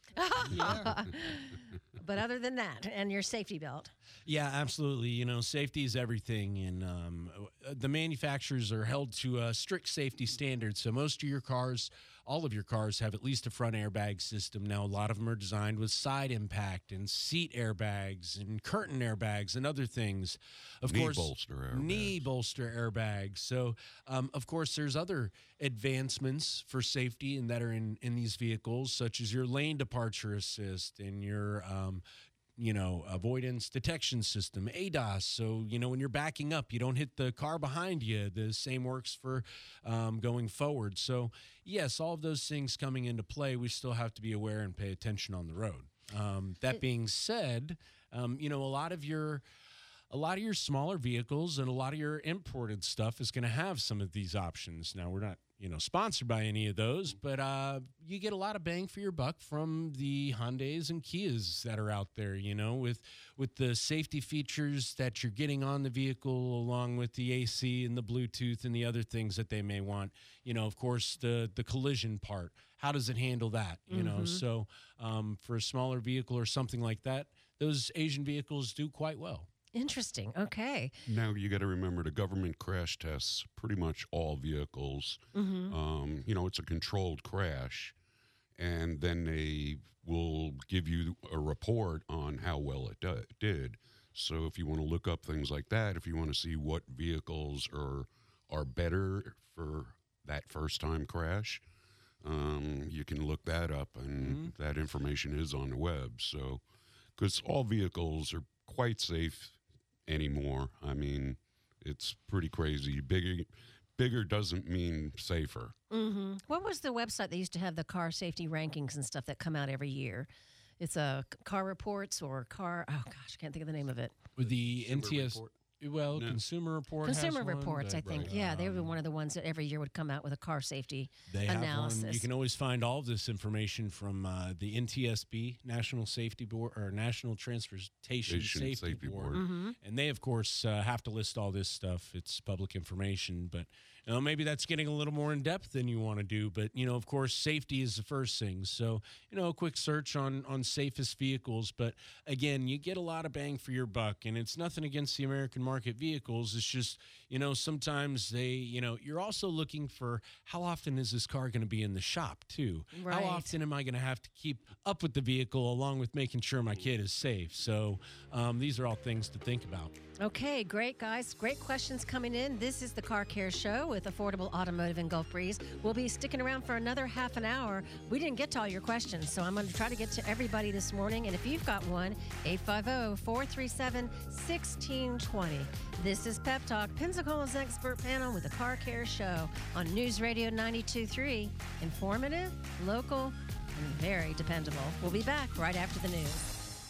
But other than that, and your safety belt. Yeah, absolutely. Safety is everything, and the manufacturers are held to strict safety standards. So most of your cars, all of your cars, have at least a front airbag system. Now, a lot of them are designed with side impact and seat airbags and curtain airbags and other things. Of course, knee bolster airbags. So, of course, there's other advancements for safety and that are in these vehicles, such as your lane departure assist and your avoidance detection system, ADAS. So, when you're backing up, you don't hit the car behind you. The same works for going forward. So, yes, all of those things coming into play, we still have to be aware and pay attention on the road. That being said, a lot of your smaller vehicles and a lot of your imported stuff is going to have some of these options. Now, we're not sponsored by any of those, but you get a lot of bang for your buck from the Hyundais and Kias that are out there, with the safety features that you're getting on the vehicle, along with the AC and the Bluetooth and the other things that they may want. Of course, the collision part. How does it handle that? So for a smaller vehicle or something like that, those Asian vehicles do quite well. Interesting. Okay. Now you got to remember the government crash tests pretty much all vehicles. It's a controlled crash, and then they will give you a report on how well it did. So if you want to look up things like that, if you want to see what vehicles are better for that first time crash, you can look that up, and that information is on the web. So, because all vehicles are quite safe anymore. I mean, it's pretty crazy. Bigger doesn't mean safer. What was the website that used to have the car safety rankings and stuff that come out every year? It's Car Reports or Car. Oh gosh, I can't think of the name of it. With the NTS. Report. Well, no. Consumer Report. Consumer has one, Reports, I think. right. Yeah, they were one of the ones that every year would come out with a car safety They analysis. have one. You can always find all of this information from the NTSB, National Safety Board, or National Transportation Safety Board. And they, of course, have to list all this stuff. It's public information. But maybe that's getting a little more in depth than you want to do, but of course, safety is the first thing. So, a quick search on safest vehicles. But again, you get a lot of bang for your buck, and it's nothing against the American market vehicles. It's just, sometimes you're also looking for how often is this car going to be in the shop too? Right. How often am I going to have to keep up with the vehicle along with making sure my kid is safe? So these are all things to think about. Okay, great, guys. Great questions coming in. This is the Car Care Show with Affordable Automotive in Gulf Breeze. We'll be sticking around for another half an hour. We didn't get to all your questions, so I'm going to try to get to everybody this morning. And if you've got one, 850-437-1620. This is Pep Talk, Pensacola's expert panel with the Car Care Show on News Radio 92.3. Informative, local, and very dependable. We'll be back right after the news.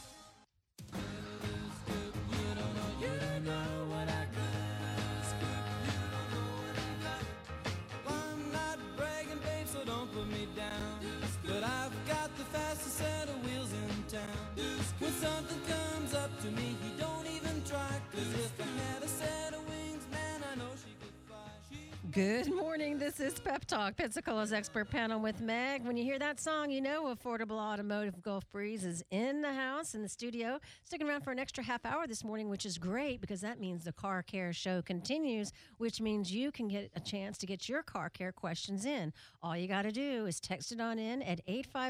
I'm not bragging, babe, so don't put me down. But I've got the fastest set of wheels in town. When something comes up to me, he don't even try. 'Cause if I had a set of wings, man, I know she could fly. Good morning. This is Pep Talk, Pensacola's expert panel with Meg. When you hear that song, you know Affordable Automotive Gulf Breeze is in the house, in the studio, sticking around for an extra half hour this morning, which is great because that means the Car Care Show continues, which means you can get a chance to get your car care questions in. All you got to do is text it on in at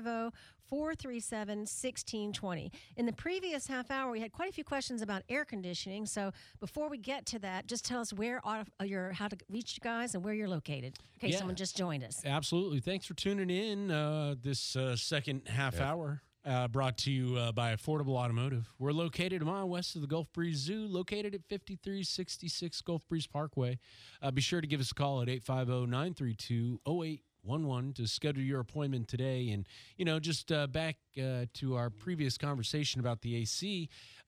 850-437-1620. In the previous half hour, we had quite a few questions about air conditioning. So before we get to that, just tell us how to reach you guys and where you're located in case Yeah. someone just joined us. Absolutely. Thanks for tuning in this second half hour. Brought to you by Affordable Automotive. We're located a mile west of the Gulf Breeze Zoo, located at 5366 Gulf Breeze Parkway. Be sure to give us a call at 850-932-0811 to schedule your appointment today. And, just back to our previous conversation about the AC,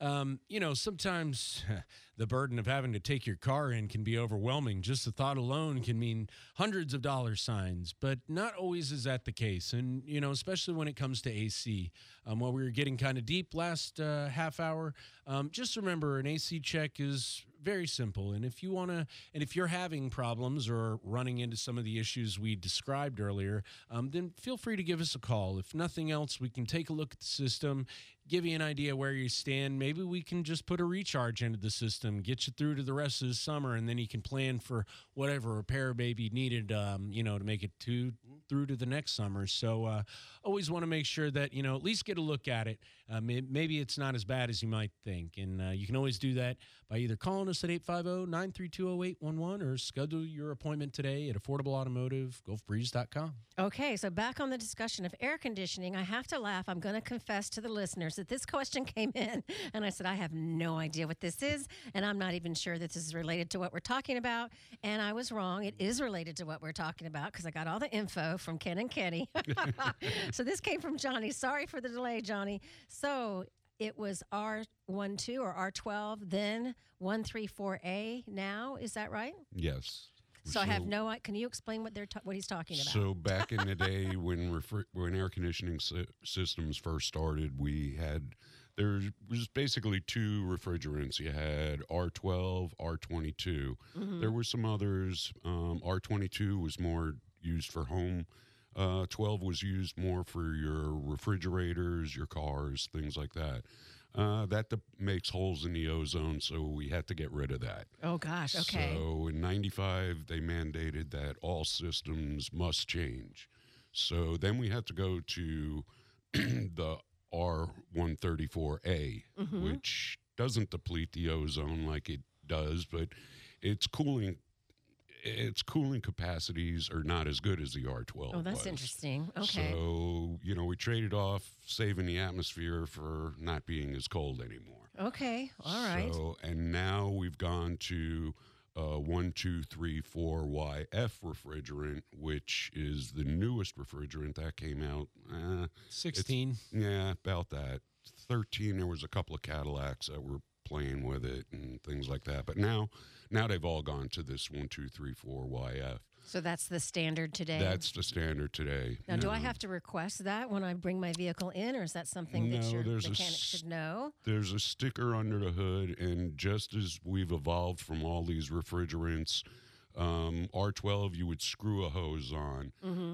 sometimes the burden of having to take your car in can be overwhelming. Just the thought alone can mean hundreds of dollar signs, but not always is that the case. And, especially when it comes to AC. While we were getting kind of deep last half hour, just remember an AC check is very simple. And if you're having problems or running into some of the issues we described earlier, then feel free to give us a call. If nothing else, we can take a look at the system, give you an idea where you stand. Maybe we can just put a recharge into the system, get you through to the rest of the summer, and then you can plan for whatever repair maybe needed, to make it through to the next summer. So always want to make sure that, at least get a look at it. Maybe it's not as bad as you might think. And you can always do that by either calling us at 850-932-0811 or schedule your appointment today at affordableautomotive.gulfbreeze.com. Okay, so back on the discussion of air conditioning, I have to laugh. I'm going to confess to the listeners that this question came in, and I said, I have no idea what this is, and I'm not even sure that this is related to what we're talking about. And I was wrong. It is related to what we're talking about because I got all the info from Ken and Kenny. So this came from Johnny. Sorry for the delay, Johnny. So it was R12 or R12, then 134A now. Is that right? Yes. So I have no. Can you explain what he's talking about? So back in the day when air conditioning systems first started, there was basically two refrigerants. You had R12, R22. Mm-hmm. There were some others. R22 was more used for home. 12 was used more for your refrigerators, your cars, things like that. That makes holes in the ozone, so we had to get rid of that. Oh, gosh. Okay. So in 95, they mandated that all systems must change. So then we had to go to the R134A, which doesn't deplete the ozone like it does, but its cooling capacities are not as good as the R12. Oh, that's interesting. Okay. So, we traded off saving the atmosphere for not being as cold anymore. Okay. All right. So, and now we've gone to 1234YF refrigerant, which is the newest refrigerant that came out. 16. Yeah, about that. 13, there was a couple of Cadillacs that were playing with it and things like that. But now they've all gone to this 1234YF. So that's the standard today? That's the standard today. Now, do I have to request that when I bring my vehicle in, or is that something that your mechanic should know? There's a sticker under the hood, and just as we've evolved from all these refrigerants, R12, you would screw a hose on.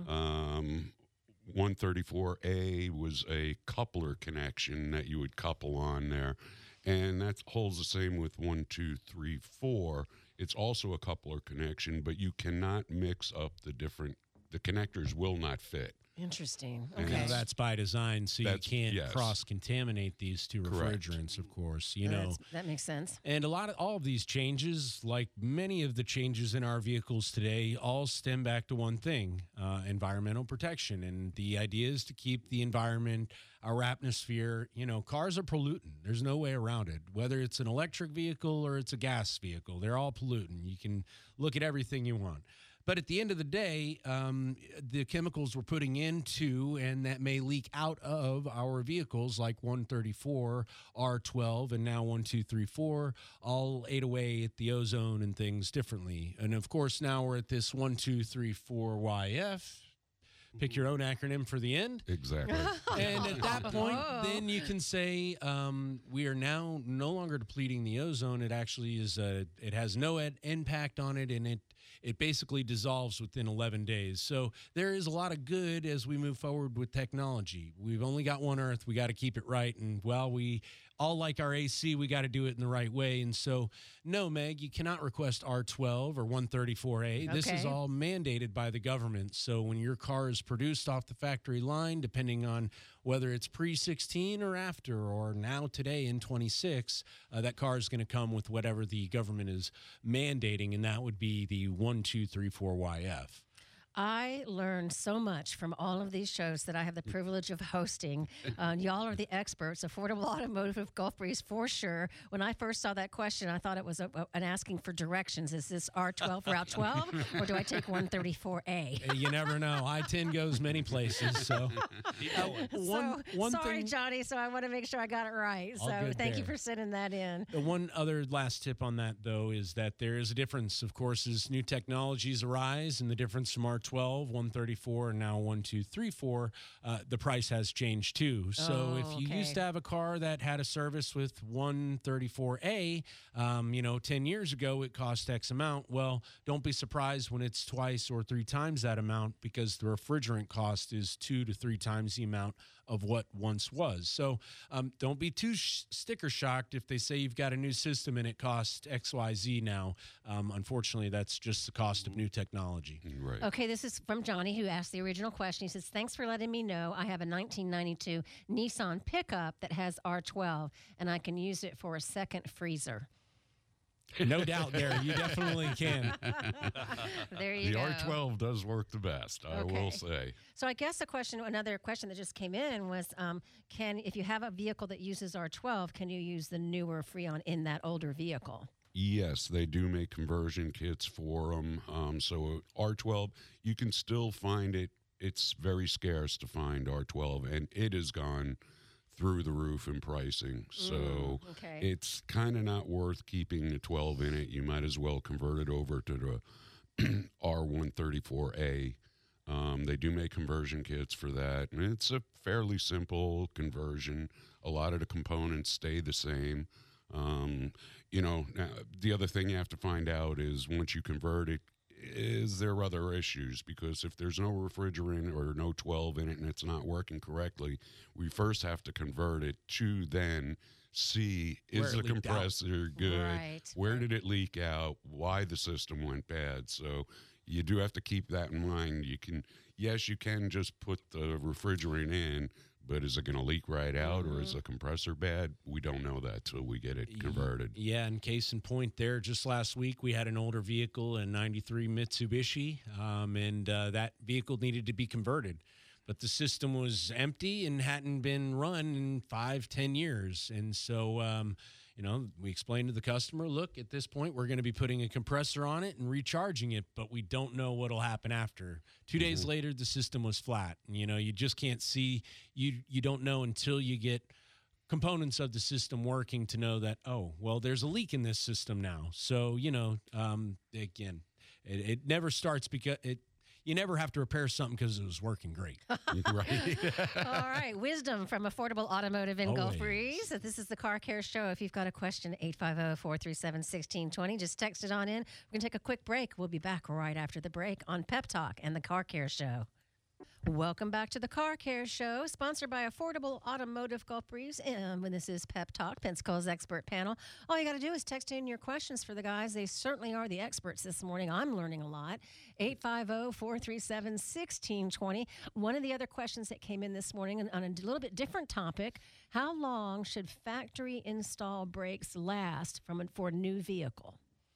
134A was a coupler connection that you would couple on there. And that holds the same with 1, 2, 3, 4. It's also a coupler connection, but you cannot mix up the connectors will not fit. Interesting. And Okay. Now that's by design, so you That's- can't yes. cross-contaminate these two Correct. refrigerants, of course. You know, That makes sense. and all of these changes, like many of the changes in our vehicles today, all stem back to one thing: environmental protection. And the idea is to keep the environment, our atmosphere. You know, cars are pollutant. There's no way around it. Whether it's an electric vehicle or it's a gas vehicle, they're all pollutant. You can look at everything you want. But at the end of the day, the chemicals we're putting into and that may leak out of our vehicles, like 134, R12, and now 1234, all ate away at the ozone and things differently. And of course, now we're at this 1234YF. Pick your own acronym for the end. Exactly. And at that point, Whoa. then you can say we are now no longer depleting the ozone. It actually is it has no impact on it, and it basically dissolves within 11 days. So there is a lot of good as we move forward with technology. We've only got one Earth. We got to keep it right. And while we all like our AC, we got to do it in the right way. And so, no, Meg, you cannot request R12 or 134A. This is Okay. all mandated by the government. So when your car is produced off the factory line, depending on whether it's pre-16 or after, or now today in 26, that car is going to come with whatever the government is mandating, and that would be the 1234YF. I learned so much from all of these shows that I have the privilege of hosting. Y'all are the experts. Affordable Automotive Gulf Breeze for sure. When I first saw that question, I thought it was an asking for directions. Is this R12 Route 12 or do I take 134A? You never know. I-10 goes many places. So, one Sorry, thing. Johnny. So I want to make sure I got it right. All So good thank you there. for sending that in. One other last tip on that, though, is that there is a difference, of course, as new technologies arise, and the difference from R12, 134, and now 1234, the price has changed too. So if you used to have a car that had a service with 134A, 10 years ago, it cost X amount. Well, don't be surprised when it's twice or 3 times that amount, because the refrigerant cost is 2 to 3 times the amount of what once was. So don't be too sticker shocked if they say you've got a new system and it costs XYZ now. Unfortunately, that's just the cost of new technology. Right. Okay, this is from Johnny, who asked the original question. He says, thanks for letting me know. I have a 1992 Nissan pickup that has R12, and I can use it for a second freezer. No doubt there. You definitely can. There you The go. R12 does work the best, I Okay. will say. So I guess another question that just came in was, if you have a vehicle that uses R12, can you use the newer Freon in that older vehicle? Yes, they do make conversion kits for them. So R12, you can still find it. It's very scarce to find R12, and it has gone through the roof in pricing. So okay. it's kind of not worth keeping the 12 in it. You might as well convert it over to the R134A. They do make conversion kits for that, and it's a fairly simple conversion. A lot of the components stay the same. Now, the other thing you have to find out is once you convert it, is there other issues? Because if there's no refrigerant or no 12 in it and it's not working correctly, we first have to convert it to then see, Where is it the leaked out. compressor good? Right, Where did it leak out? Why the system went bad? So you do have to keep that in mind. You can just put the refrigerant in, but is it going to leak right out, or is the compressor bad? We don't know that till we get it converted. Yeah, and case in point there, just last week we had an older vehicle, a 93 Mitsubishi, and that vehicle needed to be converted. But the system was empty and hadn't been run in 5-10 years. And so, we explained to the customer, look, at this point, we're going to be putting a compressor on it and recharging it, but we don't know what'll happen after. 2 days later, the system was flat. And, you just can't see, you don't know until you get components of the system working to know that, oh, well, there's a leak in this system now. So, again, it never starts because you never have to repair something because it was working great. Right. All right. Wisdom from Affordable Automotive in Gulf Always. Breeze. This is the Car Care Show. If you've got a question, 850-437-1620. Just text it on in. We're going to take a quick break. We'll be back right after the break on Pep Talk and the Car Care Show. Welcome back to the Car Care Show, sponsored by Affordable Automotive Gulf Breeze. And when this is Pep Talk, Pensacola's expert panel. All you got to do is text in your questions for the guys. They certainly are the experts this morning. I'm learning a lot. 850-437-1620. One of the other questions that came in this morning on a little bit different topic: how long should factory install brakes last for a new vehicle?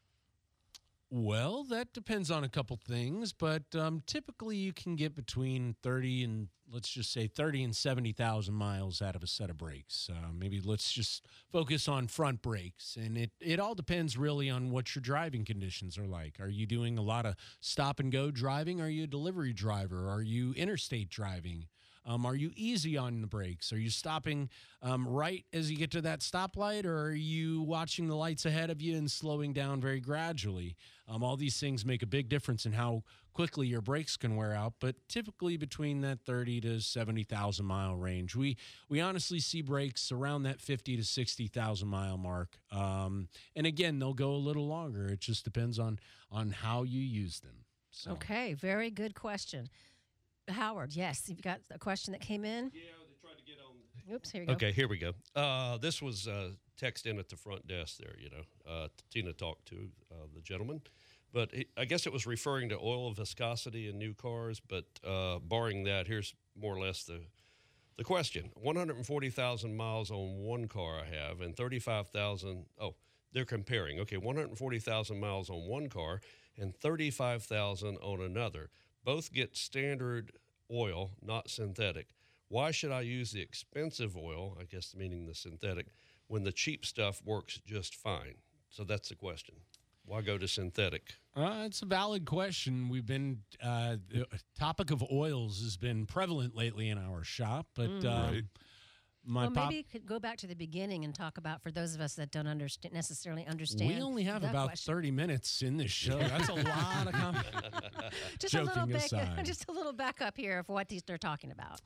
Well, that depends on a couple things, but typically you can get between 30 and, let's just say, 30 and 70,000 miles out of a set of brakes. Maybe let's just focus on front brakes. And it all depends really on what your driving conditions are like. Are you doing a lot of stop and go driving? Are you a delivery driver? Are you interstate driving? Are you easy on the brakes? Are you stopping right as you get to that stoplight, or are you watching the lights ahead of you and slowing down very gradually? All these things make a big difference in how quickly your brakes can wear out, but typically between that 30 to 70,000 mile range. We honestly see brakes around that 50 to 60,000 mile mark. And again, they'll go a little longer. It just depends on how you use them. So. Okay, very good question. Howard, yes, you've got a question that came in. Yeah, they tried to get on. Oops, here you go. Okay, here we go. This was text in at the front desk there, Tina talked to the gentleman. But I guess it was referring to oil viscosity in new cars. But barring that, here's more or less the question. 140,000 miles on one car I have and 35,000. Oh, they're comparing. Okay, 140,000 miles on one car and 35,000 on another. Both get standard oil, not synthetic. Why should I use the expensive oil, I guess meaning the synthetic, when the cheap stuff works just fine? So that's the question. Why go to synthetic? It's a valid question. We've been the topic of oils has been prevalent lately in our shop, but Maybe you could go back to the beginning and talk about, for those of us that don't necessarily understand. We only have that about question. 30 minutes in this show. That's a lot of just joking aside. Just a little backup here of what they're talking about.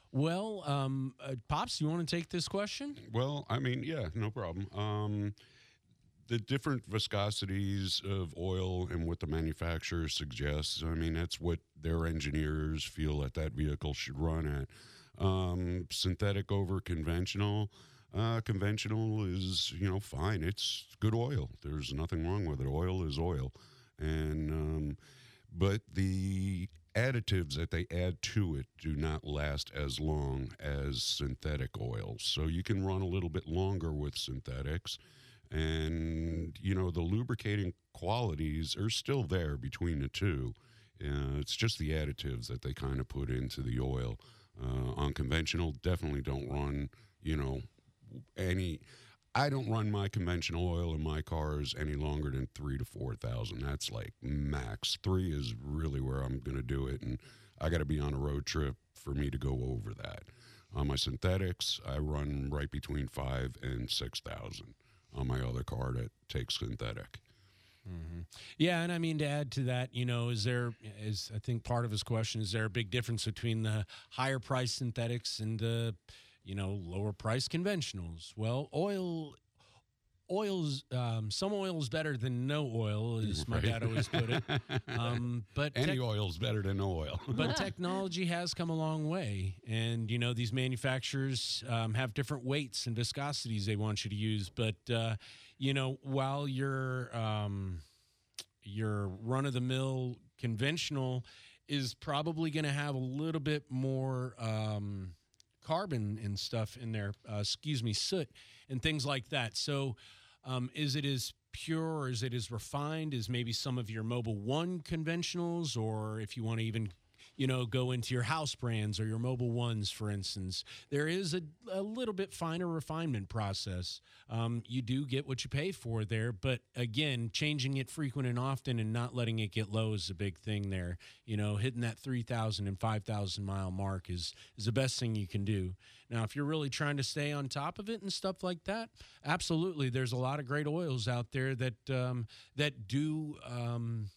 Well, Pops, you want to take this question? Well, I mean, yeah, no problem. The different viscosities of oil and what the manufacturer suggests, I mean, that's what their engineers feel that vehicle should run at. Synthetic over conventional. Conventional is, fine. It's good oil. There's nothing wrong with it. Oil is oil. And, but the additives that they add to it do not last as long as synthetic oils. So you can run a little bit longer with synthetics. And, the lubricating qualities are still there between the two. It's just the additives that they kind of put into the oil. On conventional, definitely don't run, I don't run my conventional oil in my cars any longer than 3,000 to 4,000. That's like max. 3 is really where I'm going to do it, and I got to be on a road trip for me to go over that. On my synthetics, I run right between 5,000 and 6,000 on my other car that takes synthetic. Mm-hmm. Yeah, and I mean, to add to that, is I think part of his question, is there a big difference between the higher price synthetics and the, lower price conventionals? Well, oil's some oil is better than no oil, as my dad always put it. But any oil's better than no oil. But technology has come a long way, and these manufacturers have different weights and viscosities they want you to use. But while your run-of-the-mill conventional is probably going to have a little bit more carbon and stuff in there, soot and things like that. So is it as pure, or is it as refined as maybe some of your Mobil 1 conventionals? Or if you want to even go into your house brands or your Mobil 1s, for instance, there is a little bit finer refinement process. You do get what you pay for there, but again, changing it frequent and often and not letting it get low is a big thing there. Hitting that 3,000 and 5,000 mile mark is the best thing you can do. Now, if you're really trying to stay on top of it and stuff like that, absolutely, there's a lot of great oils out there that do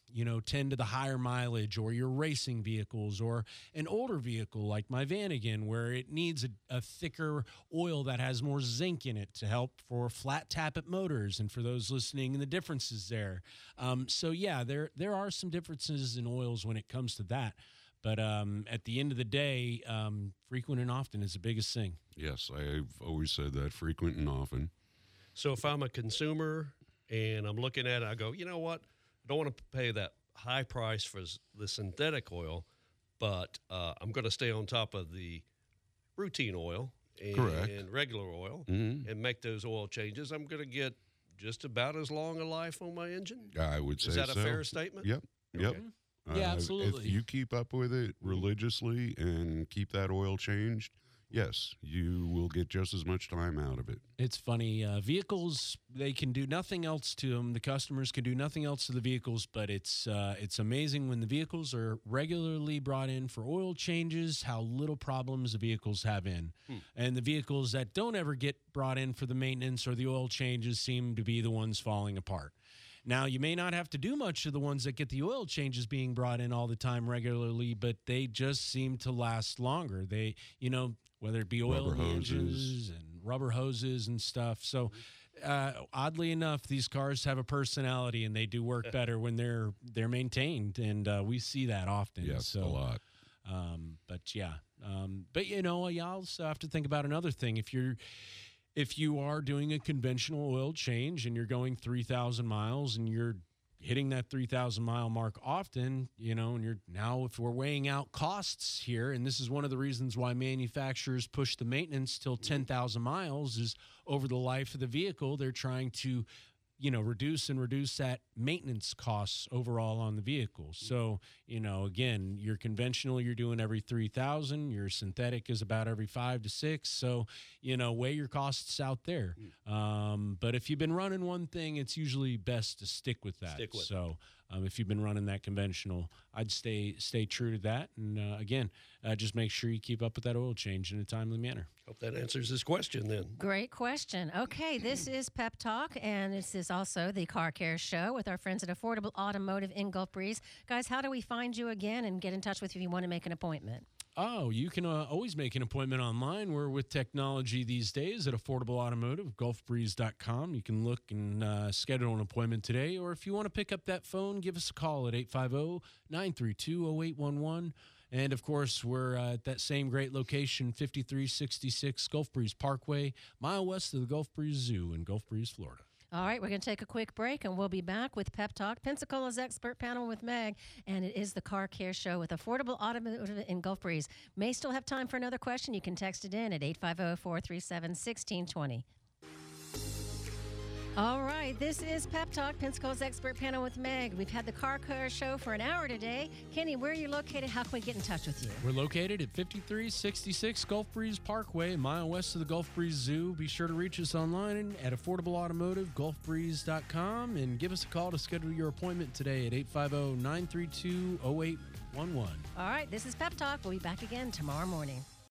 tend to the higher mileage, or your racing vehicles, or an older vehicle like my Vanagon, where it needs a thicker oil that has more zinc in it to help for flat tappet motors. And for those listening, the differences there. So yeah, there are some differences in oils when it comes to that. But at the end of the day, frequent and often is the biggest thing. Yes, I've always said that, frequent and often. So if I'm a consumer and I'm looking at it, I go, you know what? I don't want to pay that high price for the synthetic oil, but I'm going to stay on top of the routine oil and regular oil and make those oil changes. I'm going to get just about as long a life on my engine. I would say Is that so. a fair statement? Yep. Yep. Okay. Yeah, absolutely. If you keep up with it religiously and keep that oil changed, yes, you will get just as much time out of it. It's funny. Vehicles, they can do nothing else to them. The customers can do nothing else to the vehicles, but it's amazing when the vehicles are regularly brought in for oil changes, how little problems the vehicles have in. And the vehicles that don't ever get brought in for the maintenance or the oil changes seem to be the ones falling apart. Now, you may not have to do much to the ones that get the oil changes being brought in all the time regularly, but they just seem to last longer. They, whether it be oil Rubber in the hoses. engines and rubber hoses and stuff. So, oddly enough, these cars have a personality, and they do work better when they're maintained, and we see that often. Yes, so, a lot. But yeah, you also have to think about another thing. If you are doing a conventional oil change and you're going 3,000 miles and you're hitting that 3,000 mile mark often, and you're now, if we're weighing out costs here, and this is one of the reasons why manufacturers push the maintenance till 10,000 miles is over the life of the vehicle, they're trying to, reduce that maintenance costs overall on the vehicle. So, again, your conventional, you're doing every 3,000, your synthetic is about every 5 to 6. So, weigh your costs out there. But if you've been running one thing, it's usually best to stick with that. So if you've been running that conventional, I'd stay true to that. And again, just make sure you keep up with that oil change in a timely manner. Hope that answers this question then. Great question. Okay, this is Pep Talk, and this is also the Car Care Show with our friends at Affordable Automotive in Gulf Breeze. Guys, how do we find you again and get in touch with you if you want to make an appointment? Oh, you can always make an appointment online. We're with technology these days at Affordable Automotive, GulfBreeze.com. You can look and schedule an appointment today. Or if you want to pick up that phone, give us a call at 850-932-0811. And, of course, we're at that same great location, 5366 Gulf Breeze Parkway, mile west of the Gulf Breeze Zoo in Gulf Breeze, Florida. All right, we're going to take a quick break, and we'll be back with Pep Talk, Pensacola's expert panel with Meg, and it is the Car Care Show with Affordable Automotive in Gulf Breeze. May still have time for another question. You can text it in at 850-437-1620. All right, this is Pep Talk, Pensacola's expert panel with Meg. We've had the Car Care Show for an hour today. Kenny, where are you located? How can we get in touch with you? We're located at 5366 Gulf Breeze Parkway, a mile west of the Gulf Breeze Zoo. Be sure to reach us online at Affordable Automotive, GulfBreeze.com, and give us a call to schedule your appointment today at 850-932-0811. All right, this is Pep Talk. We'll be back again tomorrow morning.